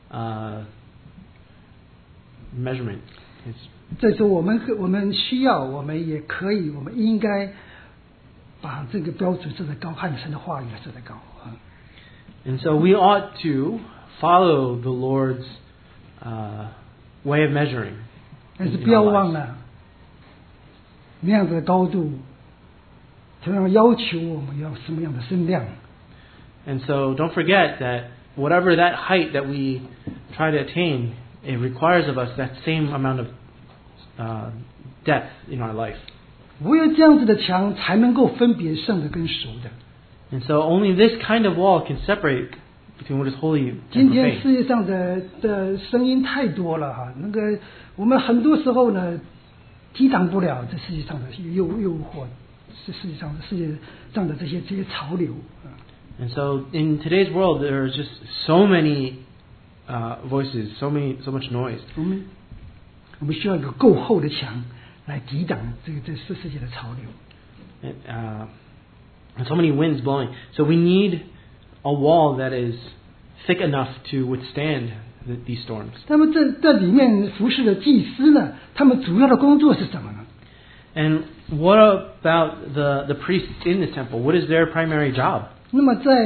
measurement. 这时候我们需要，我们也可以，我们应该把这个标准设得高，和神的话语设得高。 And so we ought to follow the Lord's way of measuring. 但是不要忘了，那样子的高度，同样要求我们要什么样的身量。 And so don't forget that whatever that height that we try to attain, it requires of us that same amount of depth in our life. 唯有这样子的墙，才能够分别圣的跟俗的。 And so only this kind of wall can separate between what is holy 今 and 天 profane. 世界上的声音太多了哈，我们很多时候呢，抵挡不了这世界上的诱惑，世界上的这些潮流。 And so in today's world, there are just so many voices, so much noise. 我们需要一个够厚的墙来抵挡这世界的潮流。 And so many winds blowing. So we need a wall that is thick enough to withstand these storms. 那么这里面服侍的祭司呢，他们主要的工作是什么呢？ And what about the priests in the temple? What is their primary job? 那么在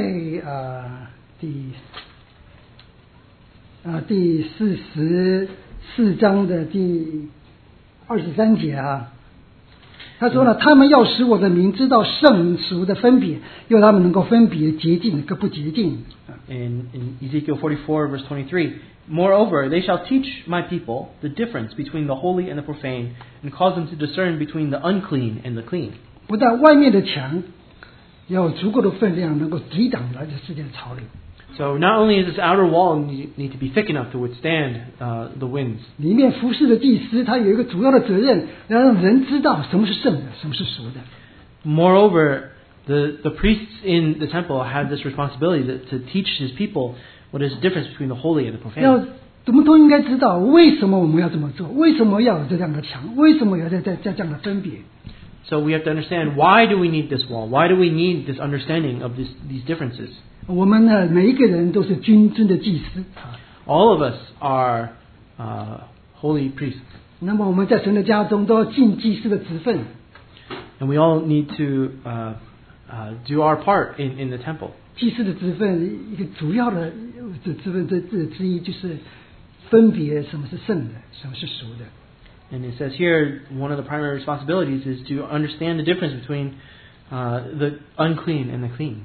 第44章的第23节啊，他说呢，他们要使我的民知道圣俗的分别，要他们能够分别洁净跟不洁净。 In Ezekiel 44 verse 23, moreover, they shall teach my people the difference between the holy and the profane, and cause them to discern between the unclean and the clean. 不但外面的墙要有足够的分量，能够抵挡来自世界的潮流。 So not only is this outer wall need to be thick enough to withstand the winds. 里面服侍的祭司，他有一个主要的责任，要让人知道什么是圣的，什么是俗的。 Moreover, the priests in the temple have this responsibility to teach his people what is the difference between the holy and the profane. 我们都应该知道为什么我们要这么做，为什么要有这样的墙，为什么要在这样的分别。 So we have to understand, why do we need this wall? Why do we need this understanding of these differences? 我们呢，每一个人都是君尊的祭司。 All of us are holy priests. 那么我们在神的家中都要尽祭司的职分。 And we all need to do our part in the temple. 祭司的职分一个主要的职分之一就是分别什么是圣的，什么是俗的。 And it says here, one of the primary responsibilities is to understand the difference between the unclean and the clean,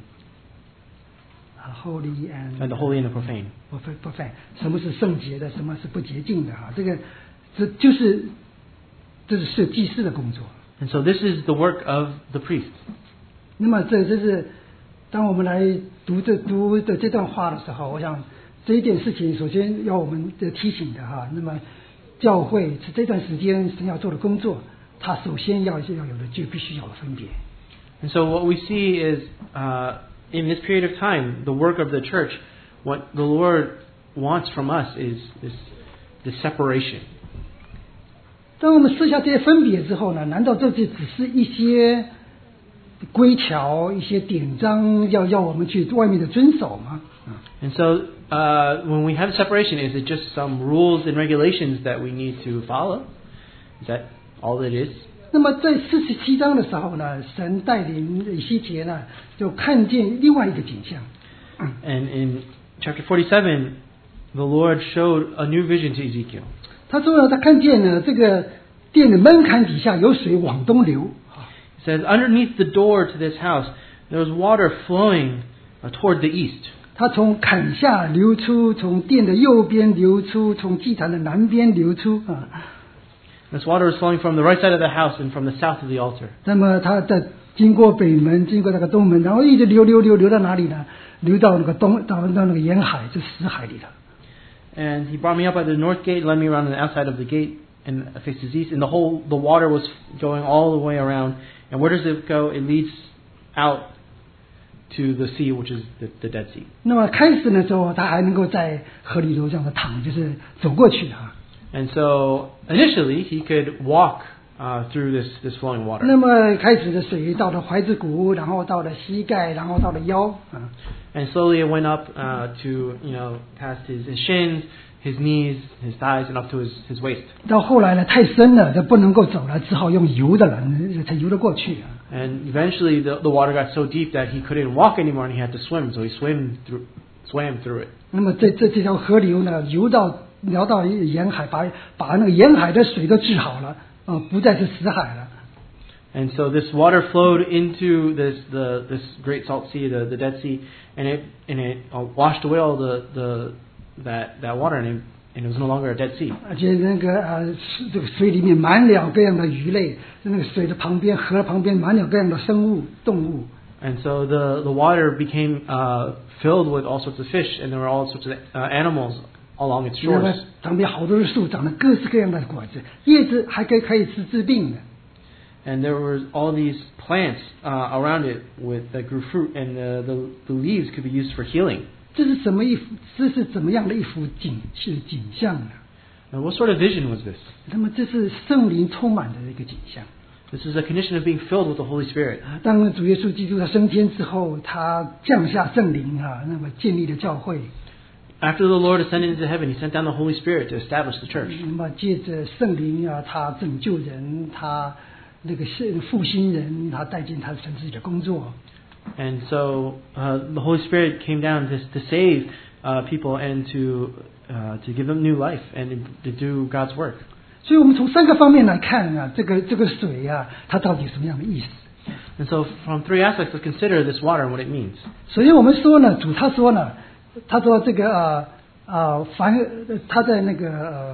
holy and the holy and the profane. profane， 什么是圣洁的，什么是不洁净的啊？这是祭司的工作。 And so this is the work of the priest. 那么这是当我们来读的这段话的时候，我想这一件事情首先要我们提醒的哈。那么教会是这段时间神要做的工作，它首先要有的就必须有分别。 And so what we see is in this period of time, the work of the church, what the Lord wants from us is this separation. 当我们设下这些分别之后呢，难道这就只是一些规条、一些典章要我们去外面的遵守吗？ And so when we have separation, is it just some rules and regulations that we need to follow? Is that all it is? 那么在47章的时候呢，神带领以西结呢，就看见另外一个景象。 And in chapter 47, the Lord showed a new vision to Ezekiel. 他说呢，他看见呢，这个殿的门槛底下有水往东流。 It says, underneath the door to this house, there was water flowing toward the east. 它从坎下流出，从殿的右边流出，从祭坛的南边流出啊。 This water is flowing from the right side of the house and from the south of the altar. 那么它经过北门，经过那个东门，然后一直流到哪里呢？流到那个到那个沿海，就死海里了。 And he brought me up by the north gate, led me around on the outside of the gate, and faces east. And the water was going all the way around. And where does it go? It leads out to the sea, which is the Dead Sea. 那么开始的时候，他还能够在河里头这样的躺，就是走过去啊。 And so initially he could walk through this flowing water. 那么开始的水到了踝子骨，然后到了膝盖，然后到了腰啊。 And slowly it went up to past his shins, his knees, his thighs, and up to his waist. 到后来呢，太深了，就不能够走了，只好用游的了，才游得过去啊。 And eventually the water got so deep that he couldn't walk anymore, and he had to swim. So he swam through it. 那么这条河流呢，聊到沿海，把那个沿海的水都治好了，不再是死海了。 And so this water flowed into this great salt sea, the Dead Sea, and it washed away all that water, and it was no longer a Dead Sea. 而且这个水里面满了各样的鱼类，那个水的旁边，河旁边满了各样的生物动物。 And so the water became filled with all sorts of fish, and there were all sorts of animals along its 那么 shores. 旁边好多的树长了各式各样的果子，叶子还可以治病的。 And there were all these plants around it that grew fruit, and the leaves could be used for healing. 这是怎么样的一幅景象呢？ Now, what sort of vision was this? 那么这是圣灵充满的一个景象。 This is a condition of being filled with the Holy Spirit. 当主耶稣基督他升天之后，他降下圣灵啊，那么建立了教会。 After the Lord ascended into heaven, He sent down the Holy Spirit to establish the church. 那么借着圣灵啊，他拯救人，他那个复兴人，他带进他神自己的工作。 And so the Holy Spirit came down to save people and to give them new life and to do God's work. 所以我们从3个方面来看啊，这个水啊，它到底什么样的意思？ And so from 3 aspects to consider this water and what it means. 首先我们说呢，他说这个他在那个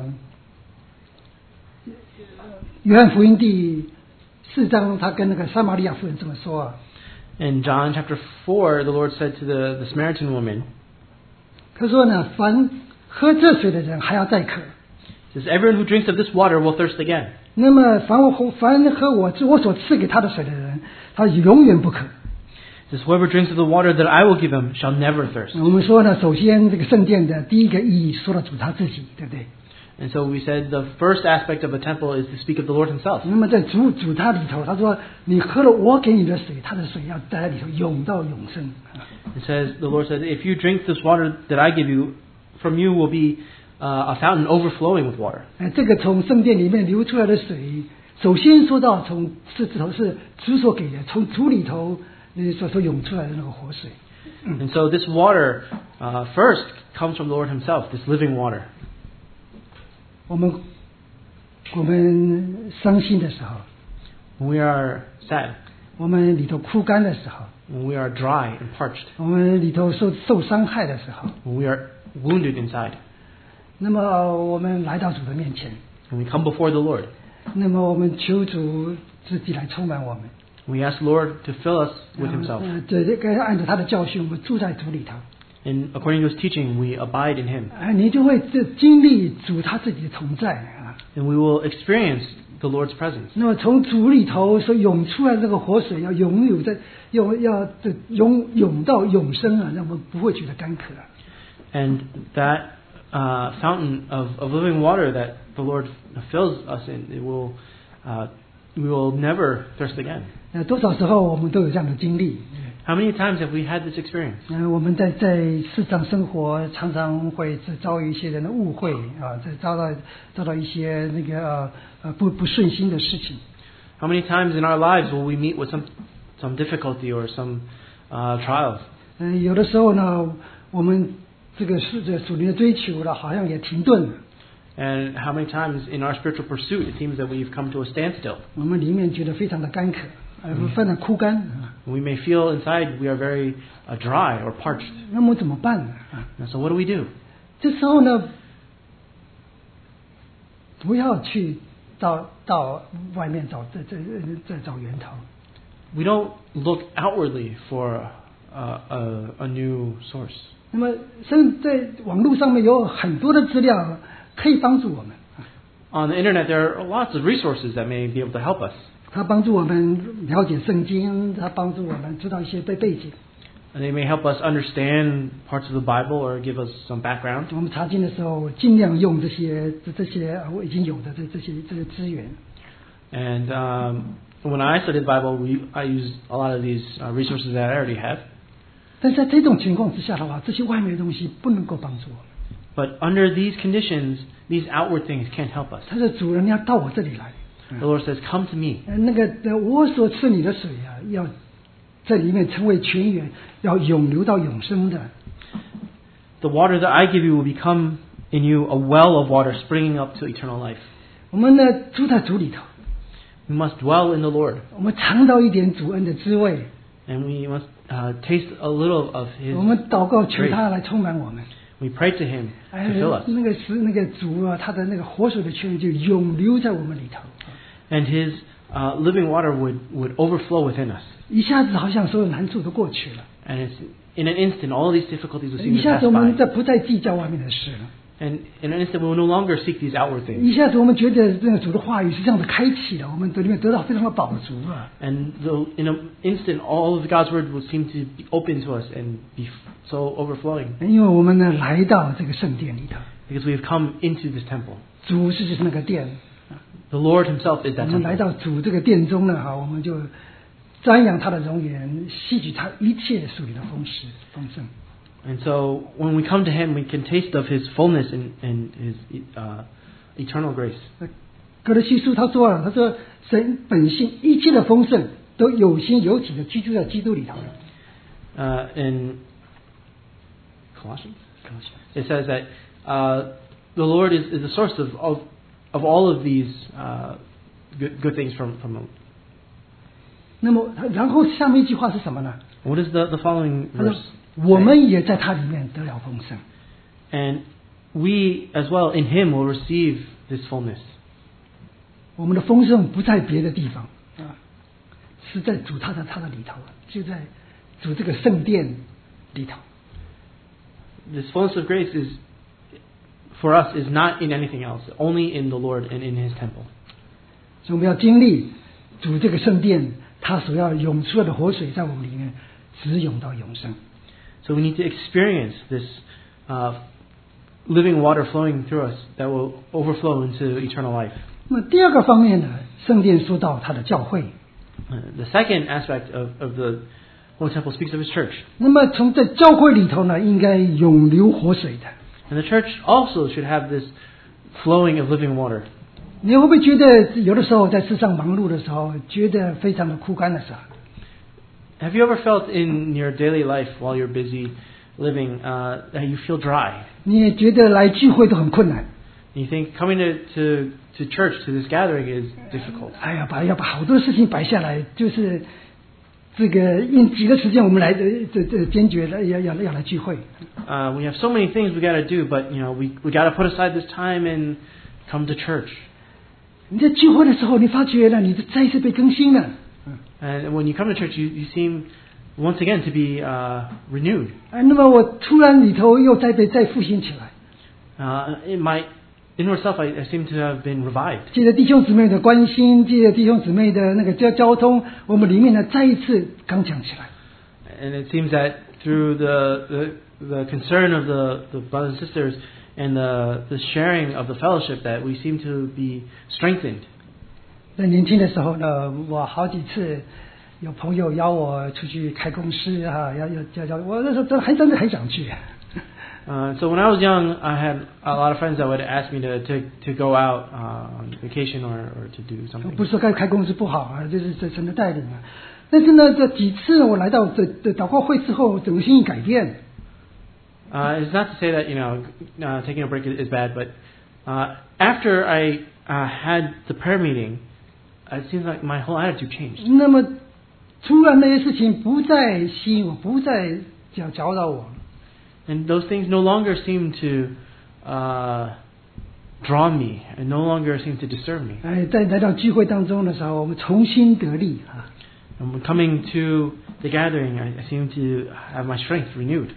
约翰福音第4章，他跟那个撒玛利亚妇人这么说啊。 In John chapter 4, the Lord said to the Samaritan woman, 他说呢，凡喝这水的人还要再渴。 He says, everyone who drinks of this water will thirst again. 那么凡喝我所赐给他的水的人，他永远不渴。 He says, whoever drinks of the water that I will give him shall never thirst. 我们说呢，首先这个圣殿的第一个意义说到主他自己，对不对？ And so we said the first aspect of a temple is to speak of the Lord Himself. 那么在主他里头，他说你喝了我给你的水，他的水要在里头涌到永生。 It says, the Lord says, if you drink this water that I give you, from you will be a fountain overflowing with water. 这个从圣殿里面流出来的水，首先说到从是主所给的，从主里头所涌出来的那个活水。 And so this water first comes from the Lord Himself, this living water. 我们我们伤心的时候， when we are sad, 我们里头枯干的时候， when we are dry and parched, 我们里头受伤害的时候， when we are wounded inside, 那么我们来到主的面前， when we come before the Lord, 那么我们求主自己来充满我们。 we ask the Lord to fill us with Himself. 这个按照他的教训，我们住在主里头， And according to His teaching, we abide in Him. 你就会经历主他自己的同在啊。 And we will experience the Lord's presence. 那么从主里头所涌出来这个活水，要涌到永生啊，让我们不会觉得干渴。 And that fountain of living water that the Lord fills us in, we will never thirst again. 多少时候我们都有这样的经历。 How many times have we had this experience? 我们在世上生活，常常会遭遇一些人的误会啊，遭到一些那个不顺心的事情。 How many times in our lives will we meet with some difficulty or some trials? 有的时候呢，我们这个属灵的追求了，好像也停顿了。 And how many times in our spiritual pursuit it seems that we've come to a standstill? 我们里面觉得非常的干渴，非常枯干啊。 We may feel inside we are very dry or parched. 那么怎么办呢？ And so what do we do? 这时候呢，不要去到外面找找源头。 We don't look outwardly for a new source. 那么在网络上面有很多的资料可以帮助我们。 On the internet, there are lots of resources that may be able to help us. 它帮助我们了解圣经，它帮助我们知道一些背景。 And they may help us understand parts of the Bible or give us some background. 我们查经的时候，尽量用这些我已经有的这些资源。 And when I studied the Bible, I use a lot of these resources that I already have. 但是在这种情况之下的话，这些外面的东西不能够帮助我们。 But under these conditions, these outward things can't help us. 他说：“主人，你要到我这里来。 The Lord says, "Come to me." 那个我所赐你的水啊，要在里面成为泉源，要涌流到永生的。 The water that I give you will become in you a well of water springing up to eternal life. 我们呢，住在主里头， We must dwell in the Lord, 我们尝到一点主恩的滋味。 and we must taste a little of His 我们祷告，求 grace. 他来充满我们。 We pray to Him to fill us. 那个主啊，他的那个活水的泉源就涌流在我们里头。 And His living water would overflow within us. 一下子好像所有难处都过去了， And it's, in an instant, all these difficulties will seem 一 to 下 pass 子我们 by. 不再计较外面的事了， And in an instant, we will no longer seek these outward things. 一下子我们觉得这个主的话语是这样子开启了，我们里面得到非常的饱足啊。 And in an instant, all of God's word will seem to be open to us and be so overflowing. 因为我们呢来到这个圣殿里头， Because we have come into this temple. 主就是那个殿， The Lord Himself is 我 that 们来 temple. 到主这个殿中呢，哈，我们就瞻仰他的容颜，吸取他一切属灵的丰盛。 And so when we come to Him, we can taste of His fullness and His eternal grace. 哥罗西书他说了，他说神本性一切的丰盛都有形有体的居住在基督里头。 In Colossians, it says that the Lord is the source of all of these good things from Him. 那么然后下面一句话是什么呢？ What is the following 他说 verse? 我们也在他里面得了丰盛。 And we as well in Him will receive this fullness. 我们的丰盛不在别的地方啊，是在主他的里头，就在主这个圣殿里头。 This fullness of grace is for us is not in anything else, only in the Lord and in His temple. 所以我们要经历主这个圣殿，他所要涌出来的活水，在我们里面直涌到永生。 So we need to experience this living water flowing through us that will overflow into eternal life. 那么第二个方面呢，圣殿说到他的教会。 The second aspect of the Holy Temple speaks of His church. 那么从在教会里头呢，应该涌流活水的。 And the church also should have this flowing of living water. 你会不会觉得有的时候在世上忙碌的时候，觉得非常的枯干的时候？ Have you ever felt in your daily life while you're busy living that you feel dry? 你也觉得来聚会都很困难？ You think coming to church, to this gathering is difficult. 要把好多事情摆下来，就是这个用几个时间我们来坚决的要来聚会。 We have so many things we got to do, but we got to put aside this time and come to church. 你在聚会的时候，你发觉了，你再一次被更新了。 And when you come to church, you seem once again to be renewed. 那么我突然里头又再复兴起来。 In my inward self, I seem to have been revived. 借着弟兄姊妹的关心，借着弟兄姊妹的那个交通，我们里面呢再一次刚强起来。 And it seems that through the concern of the brothers and sisters and the sharing of the fellowship, that we seem to be strengthened. 在年轻的时候呢，我好几次有朋友邀我出去开公司啊，要我那时候真的很想去。 So when I was young, I had a lot of friends that would ask me to go out on vacation or to do something. 不是说开公司不好啊，就是神的带领啊。但是呢，这几次我来到这祷告会之后，整个心意改变。 It's not to say that taking a break is bad, but after I had the prayer meeting, it seems like my whole attitude changed. 那么突然那些事情不再吸引我，不再搅扰我。 And those things no longer seem to draw me, and no longer seem to disturb me. 在来到聚会当中的时候，我们重新得力啊。 And when coming to the gathering, I seem to have my strength renewed.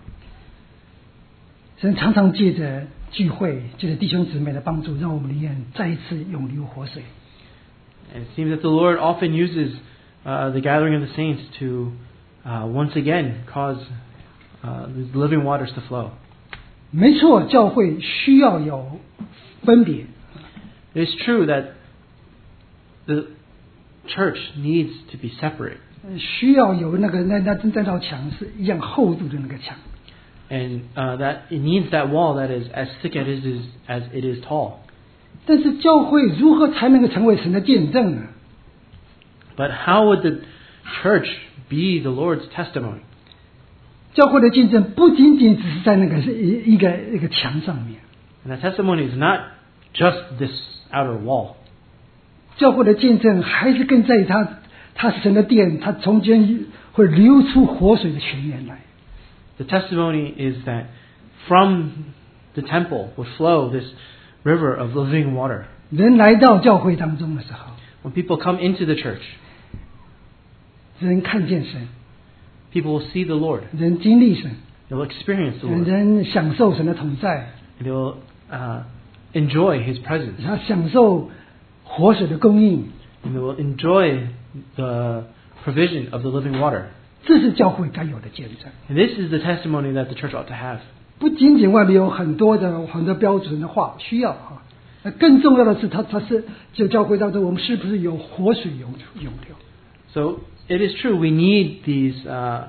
神常常借着聚会，借着弟兄姊妹的帮助，让我们里面再一次涌流活水。 And it seems that the Lord often uses the gathering of the saints to once again cause the living waters to flow. 没错，教会需要有分别。 It is true that the church needs to be separate. 需要有那道墙是一样厚度的那个墙。 And that it needs that wall that is as thick as it is tall. 但是教会如何才能够成为神的见证呢？ But how would the church be the Lord's testimony? 教会的见证不仅仅只是在那个一个墙上面。 And that testimony is not just this outer wall. 教会的见证还是更在于它是神的殿，它从间会流出活水的泉源来。 The testimony is that from the temple would flow this river of living water. 人来到教会当中的时候， When people come into the church, 人看见神， people will see the Lord. 人经历神， They'll experience the Lord. 人享受神的同在， And they'll enjoy His presence. 他享受活水的供应。 And they will enjoy the provision of the living water. 这是教会该有的见证。 And this is the testimony that the church ought to have. 不仅仅外面有很多标准的话需要啊，更重要的是，它是就教会当中我们是不是有活水涌流？ So it is true we need these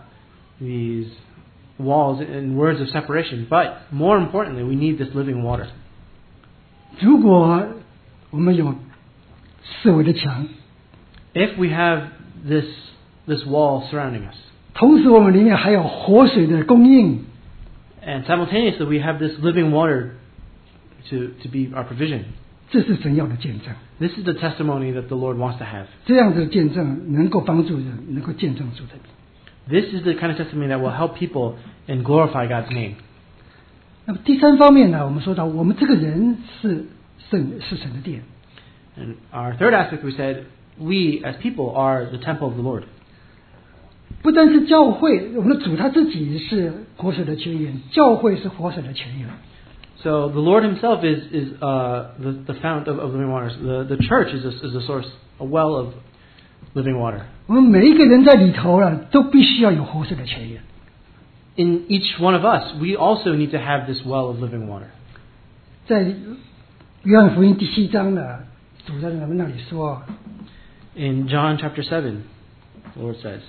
walls and words of separation, but more importantly, we need this living water. 如果我们有四围的墙， If we have this wall surrounding us, 同时我们里面还有活水的供应， and simultaneously we have this living water to be our provision. 这是神要的见证。 This is the testimony that the Lord wants to have. 这样的见证能够帮助人，能够见证主的名。 This is the kind of testimony that will help people and glorify God's name. 那么第三方面呢，我们说到我们这个人是神的殿。 And our third aspect, we said, we as people are the temple of the Lord. 不单是教会，我们的主他自己是活水的泉源，教会是活水的泉源。 So the Lord Himself is the fount of living waters. The church is a source, a well of living water. 我们每一个人在里头呢，都必须要有活水的泉源。 In each one of us, we also need to have this well of living water. 在约翰福音第7章呢，主在我们那里说， In John chapter 7, the Lord says,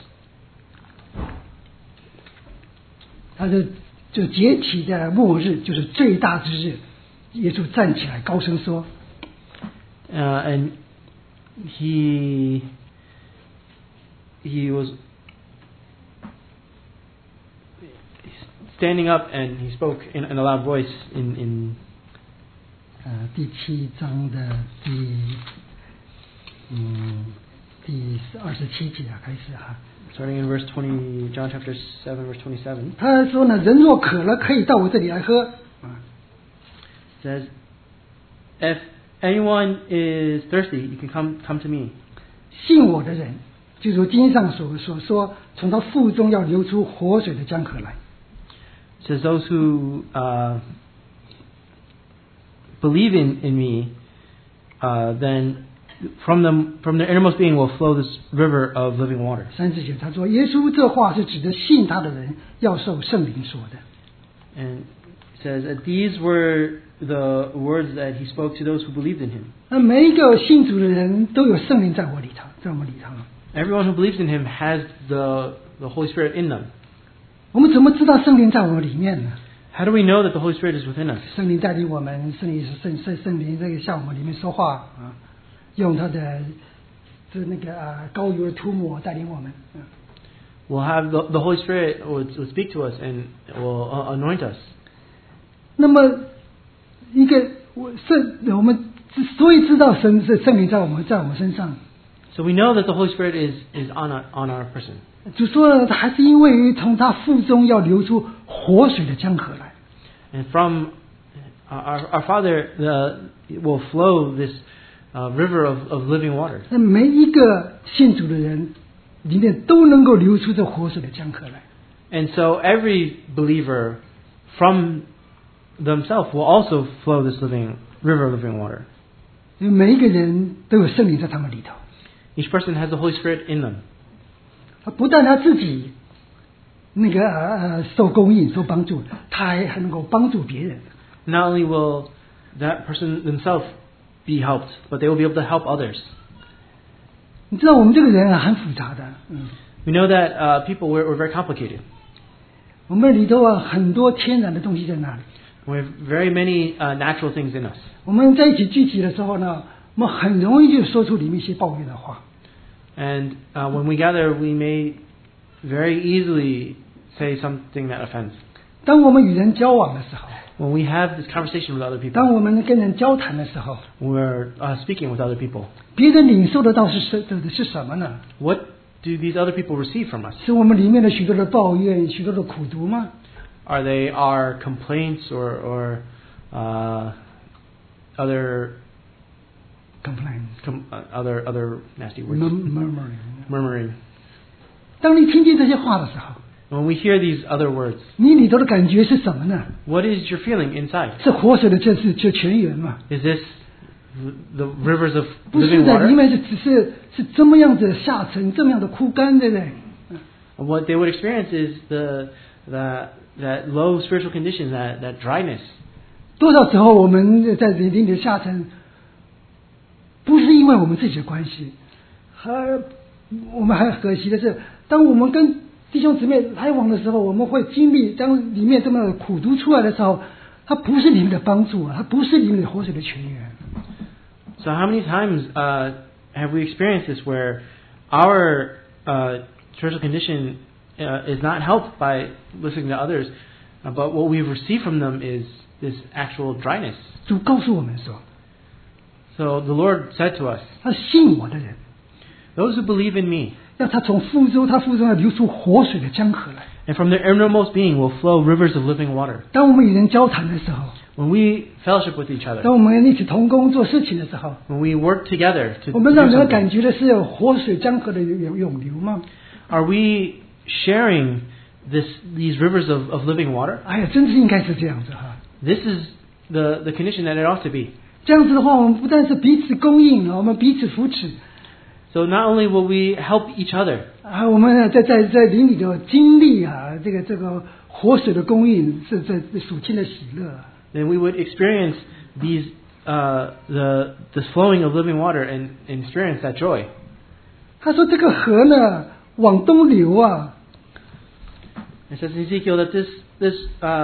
他是就节期的末日，就是最大之日，耶稣站起来高声说， and He was standing up and He spoke in a loud voice in 第7章的第27节开始哈。 Starting in verse 20, John chapter 7, verse 27. 他说呢，人若渴了，可以到我这里来喝。 It says, if anyone is thirsty, you can come to me. 信我的人，就如经上所说，从他腹中要流出活水的江河来。 It says, those who believe in me, then from their innermost being will flow this river of living water. 34节他说，耶稣这话是指着信他的人要受圣灵说的。 And it says that these were the words that he spoke to those who believed in him. 那每一个信主的人都有圣灵在我里头，在我们里头。 Everyone who believes in him has the Holy Spirit in them. 我们怎么知道圣灵在我们里面呢？ How do we know that the Holy Spirit is within us? 圣灵带领我们，圣灵这个向我们里面说话啊，用他的膏油的涂抹带领我们。 We'll have the Holy Spirit will speak to us and will anoint us. 那么我们之所以知道圣灵在我们身上， So we know that the Holy Spirit is on our person. 主说还是因为从他腹中要流出活水的江河来。 And from our Father will flow this river of living water. 那每一个信主的人里面都能够流出这活水的江河来。 And so every believer from themselves will also flow this river of living water. 因为每一个人都有圣灵在他们里头。 Each person has the Holy Spirit in them. 他不但他自己受供应受帮助，他还能够帮助别人。 Not only will that person themselves be helped, but they will be able to help others. 你知道我们这个人很复杂的， We know that people we're very complicated. 我们里头很多天然的东西在那里。 We have very many natural things in us. 我们在一起聚集的时候呢，我们很容易就说出里面一些抱怨的话。 And when we gather, we may very easily say something that offends. 当我们与人交往的时候， When we have this conversation with other 当 people, 我们跟人交谈的时候， we're speaking with other people. 别人领受得到是什么呢？ What do these other people receive from us? 是我们里面的许多的抱怨、许多的苦毒吗？ Are they our complaints or other complaints, other nasty words? Murmuring. 当你听见这些话的时候， When we hear these other words, 你里头的感觉是什么呢？ what is your feeling inside? 是活水的这泉源嘛？ Is this the rivers of 不是 living 的，里 water? 面是这么样子下沉，这么样的枯干，对不对？ What they would experience is that low spiritual condition, that dryness. 多少时候我们在灵里的下沉，不是因为我们自己的关系，我们还可惜的是，当我们跟弟兄姊妹来往的时候，我们会经历当里面这么苦毒出来的时候，它不是里面的帮助啊，它不是里面的活水的泉源。 So how many times have we experienced this where our spiritual condition is not helped by listening to others, but what we've received from them is this actual dryness? 主告诉我们说， So the Lord said to us, 他信我的人， those who believe in me, 让他从腹中要流出活水的江河来。 and from their innermost being will flow rivers of living water. 当我们与人交谈的时候， When we fellowship with each other, 当我们一起同工做事情的时候， when we work together to 我 do 们让人 something, 感觉的是有活水江河的涌流吗？ are we sharing these rivers of living water? 哎呀，真是应该是这样子哈。 This is the condition that it ought to be. 这样子的话，我们不但是彼此供应啊，我们彼此扶持 So not only will we help each other, 啊，我们在灵里头经历啊，这个活水的供应是这属天的喜乐啊。 then we would experience these the flowing of living water and experience that joy. 他说这个河呢往东流啊， It says in Ezekiel that this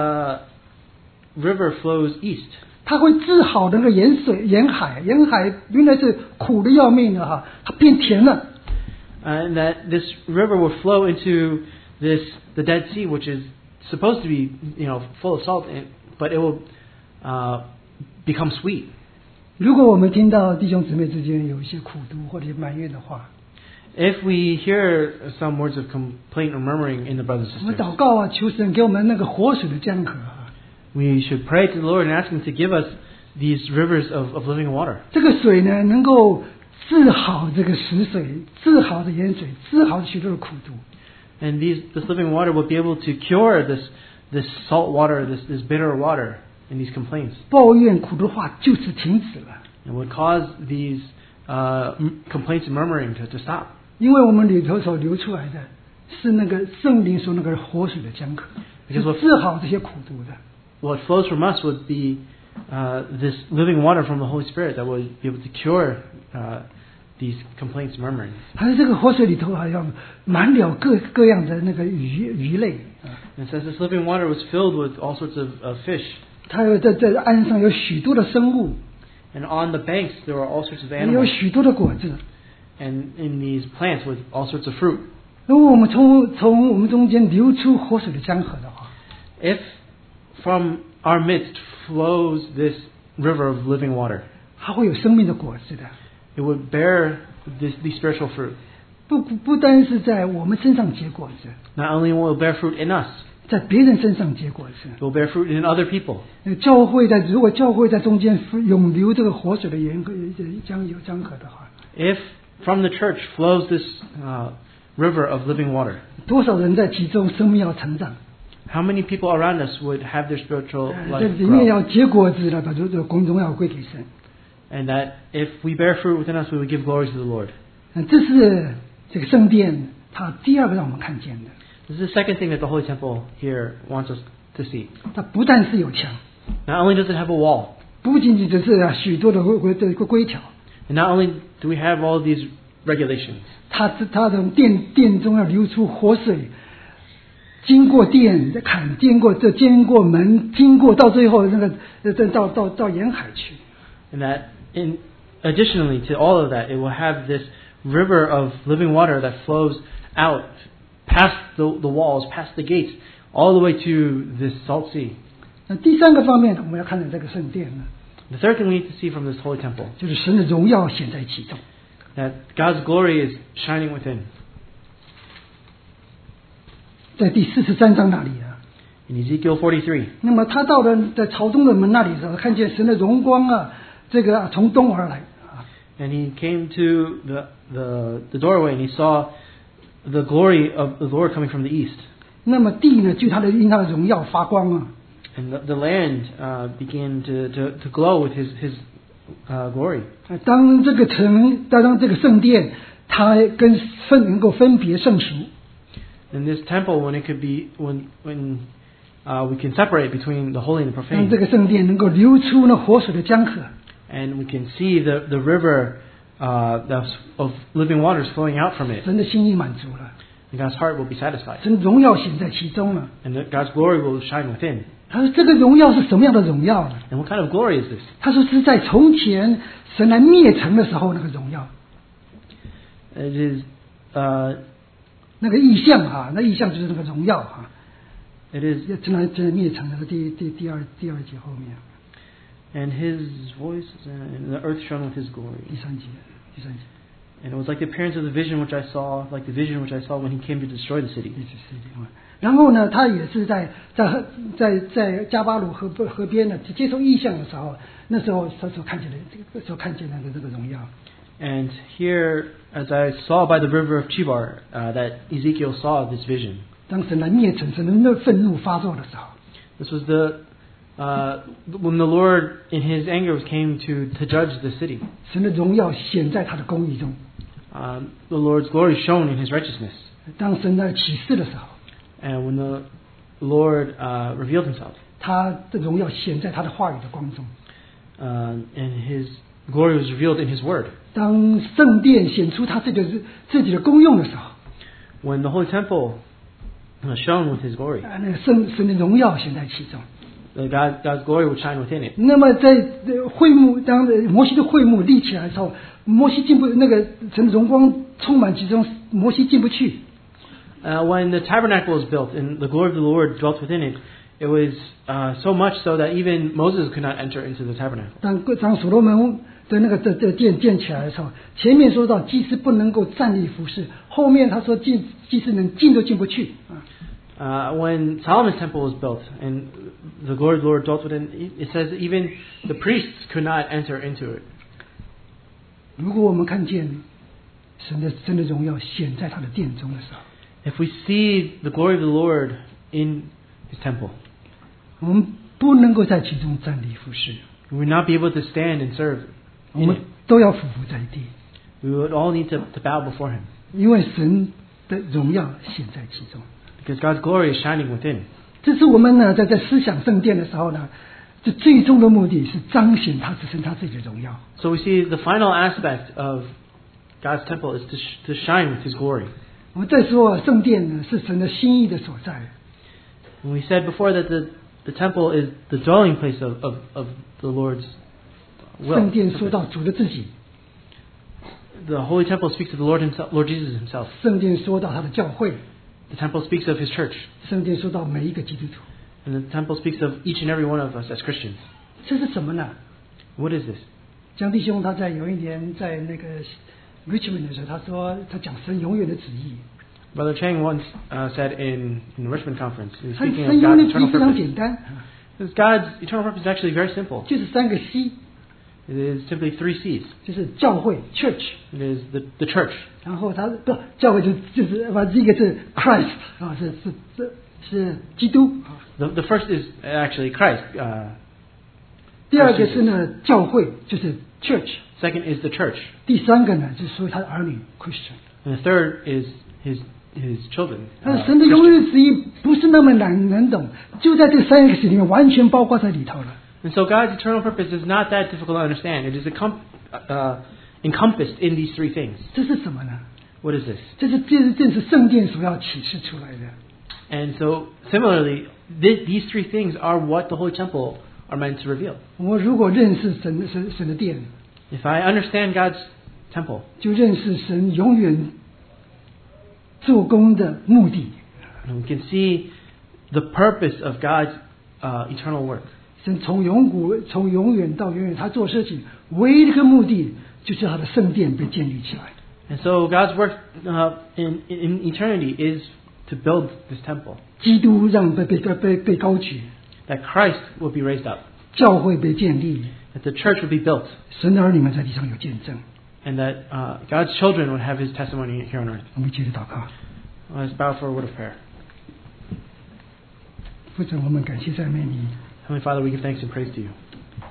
river flows east. 它会治好那个沿海原来是苦的要命的哈，它变甜了。 And that this river will flow into the Dead Sea, which is supposed to be full of salt, but it will become sweet. 如果我们听到弟兄姊妹之间有一些苦毒或者埋怨的话， If we hear some words of complaint or murmuring in the brothers 我们 and 祷 sisters, 告啊，求神给我们那个活水的江河啊， we should pray to the Lord and ask Him to give us these rivers of living water. 这个水呢，能够治好这个死水，治好的盐水，治好许多的苦毒。 And this living water will be able to cure this salt water, this bitter water, and these complaints. 抱怨苦毒的话就此停止了， And would cause these complaints and murmuring to stop. 因为我们里头所流出来的是那个圣灵说那个活水的江河，是治好这些苦毒的。 What flows from us would be this living water from the Holy Spirit that would be able to cure these complaints and murmuring. 还有这个活水里头还有满了各样的那个鱼类啊， And it says this living water was filled with all sorts of fish. 它有在岸上有许多的生物， And on the banks there were all sorts of 有 animals. 许多的果子。 And in these plants with all sorts of fruit. 如果我们从我们中间流出活水的江河的话， If from our midst flows this river of living water, 它会有生命的果子的。 it would bear these spiritual fruit. 不单是在我们身上结果子， Not only will it bear fruit in us, 在别人身上结果子。 it will bear fruit in other people. 如果教会在中间涌流这个活水的江河的话， If from the church flows this river of living water, 多少人在其中生命要成长， how many people around us would have their spiritual 在 life 里面 grow? 要结果子了，把这个荣耀归给神。 And that if we bear fruit within us, we would give glory to the Lord. 这是这个圣殿它第二个让我们看见的。 This is the second thing that the Holy Temple here wants us to see. 它不但是有墙， Not only does it have a wall, 不仅仅只是许多的规条， and not only do we have all these regulations, 它的殿中要流出活水，经过殿坎，经过门，经过到最后那个到沿海去。 and that additionally to all of that, it will have this river of living water that flows out past the walls, past the gates, all the way to this salt sea. 那第三个方面，我们要看到这个圣殿呢， The third thing we need to see from this holy temple, 就是神的荣耀显在其中。 that God's glory is shining within. 在第43章那里啊， In Ezekiel 43, 那么他到了在朝东的门那里的时候，看见神的荣光啊，这个从东而来啊， and he came to the doorway and he saw the glory of the Lord coming from the east. 那么地呢，就因他的荣耀发光啊。 And the land began to glow with his glory. 当这个圣殿，它能够分别圣俗， In this temple, when we can separate between the holy and the 让 profane, 这个圣殿能够流出那活水的江河， and we can see the river of living waters flowing out from it, 神的心意满足了， and God's heart will be satisfied, 神的荣耀显在其中了。 and God's glory will shine within. 他说这个荣耀是什么样的荣耀呢？ And what kind of glory is this? 他说是在从前神来灭城的时候那个荣耀， It is 那个意象啊，那意象就是那个荣耀啊。 it is 真来灭城的第二节后面， and his voice and the earth shone with his glory. 第三节。 And it was like the appearance of the vision which I saw, like the vision which I saw when he came to destroy the city. 然后呢，他也是在加巴鲁河边呢接受异象的时候，那时候他所看见的这个荣耀。 And here, as I saw by the river of Chebar, that Ezekiel saw this vision. 当神来灭城，神的愤怒发作的时候， This was when the Lord, in His anger, came to judge the city. 神的荣耀显在他的公义中。 The Lord's glory shone in His righteousness. 当神来启示的时候， And when the Lord revealed Himself, 他的荣耀显在他的话语的光中。 and His glory was revealed in His word. 当圣殿显出他自己的功用的时候， When the Holy Temple shone with His glory, 那神的荣耀显在其中。 God's glory would shine within it. 那么在会幕摩西的会幕立起来的时候，摩西进不那个神的荣光充满其中，摩西进不去。 When the tabernacle was built and the glory of the Lord dwelt within it, It was so much so that even Moses could not enter into the tabernacle. 当所罗门的那个殿建起来的时候，前面说到祭司不能够站立服侍，后面他说祭司连进都进不去啊。 When Solomon's temple was built and the glory of the Lord dwelt within, it says even the priests could not enter into it. 如果我们看见神的荣耀显在他的殿中的时候， If we see the glory of the Lord in His temple, 我们不能够在其中站立服侍， we would not be able to stand and serve. 我们都要俯伏在地， We would all need to bow before Him 因为神的荣耀显在其中。 because God's glory is shining within. 这是我们呢在思想圣殿的时候呢，这最终的目的是彰显他自己的荣耀。 So we see the final aspect of God's temple is to shine with His glory. 我们再说圣殿呢是神的心意的所在。 And we said before that the temple is the dwelling place of the Lord's 圣 will. 殿说到主的自己， The holy temple speaks of the Lord Himself, Lord Jesus Himself. 圣殿说到他的教会， The temple speaks of His church, 圣殿说到每一个基督徒。 and the temple speaks of each and every one of us as Christians. 这是什么呢？ What is this? 江弟兄他在有一年在那个 Richmond 的时候，他说他讲神永远的旨意。 Brother Chang once said in the Richmond conference, he was 他 speaking 神 of 永远 God's 的旨意 eternal 非常 purpose. 简单， Because God's eternal purpose is actually very simple. 就是三个 C， It is simply 3 C's. 就是教会 Church， It is the church. 然后他不教会就是把这个是 Christ 啊，是基督啊。 The first is actually Christ. 第二个是呢教会就是 Church， Second is the church. 第三个呢就是说他的儿女 Christian。 And the third is his children. 但是神的永远的旨意不是那么难懂，就在这三个 C 里面完全包括在里头了。 And so God's eternal purpose is not that difficult to understand. It is encompassed in these 3 things. 这是什么呢？ What is this? 这正是圣殿所要启示出来的。 And so similarly, these 3 things are what the Holy Temple are meant to reveal. 我如果认识神的殿， If I understand God's temple, 就认识神永远做工的目的。 we can see the purpose of God's eternal work. 神从永远到永远，他做事情唯一的一个目的，就是他的圣殿被建立起来。 And so God's work in eternity is to build this temple. 基督让被高举， That Christ will be raised up. 教会被建立， That the church will be built. 神的儿女们在地上有见证。 And that God's children would have His testimony here on earth. 我们接着祷告， Let's bow for a word of prayer. 父神，我们感谢赞美你。 Heavenly Father, we give thanks and praise to you.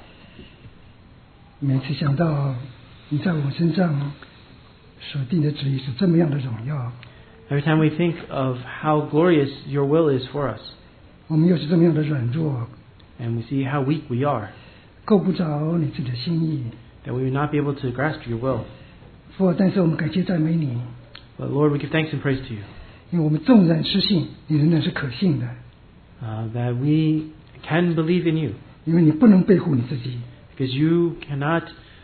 每次想到你在我们身上所定的旨意是这么样的荣耀， Every time we think of how glorious your will is for us, 我们又是这么样的软弱， and we see how weak we are, 够不着你自己的心意。 that we would not be able to grasp your will. 父，但是我们感谢赞美你， But Lord, we give thanks and praise to you. 因为我们纵然失信，你仍然是可信的， That we can believe in you. 因为你不能背负你自己， Because you cannot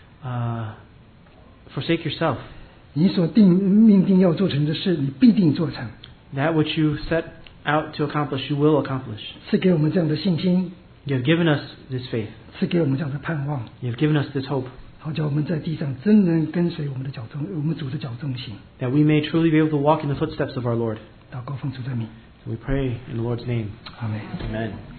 forsake yourself. 你所命定要做成的事，你必定做成。 That which you set out to accomplish, you will accomplish. 赐给我们这样的信心， You have given us this faith. 赐给我们这样的盼望， You have given us this hope. 好叫我们在地上真能跟随我们主的脚踪行。 That we may truly be able to walk in the footsteps of our Lord. 祷告奉主的名， So we pray in the Lord's name. 阿门。 Amen.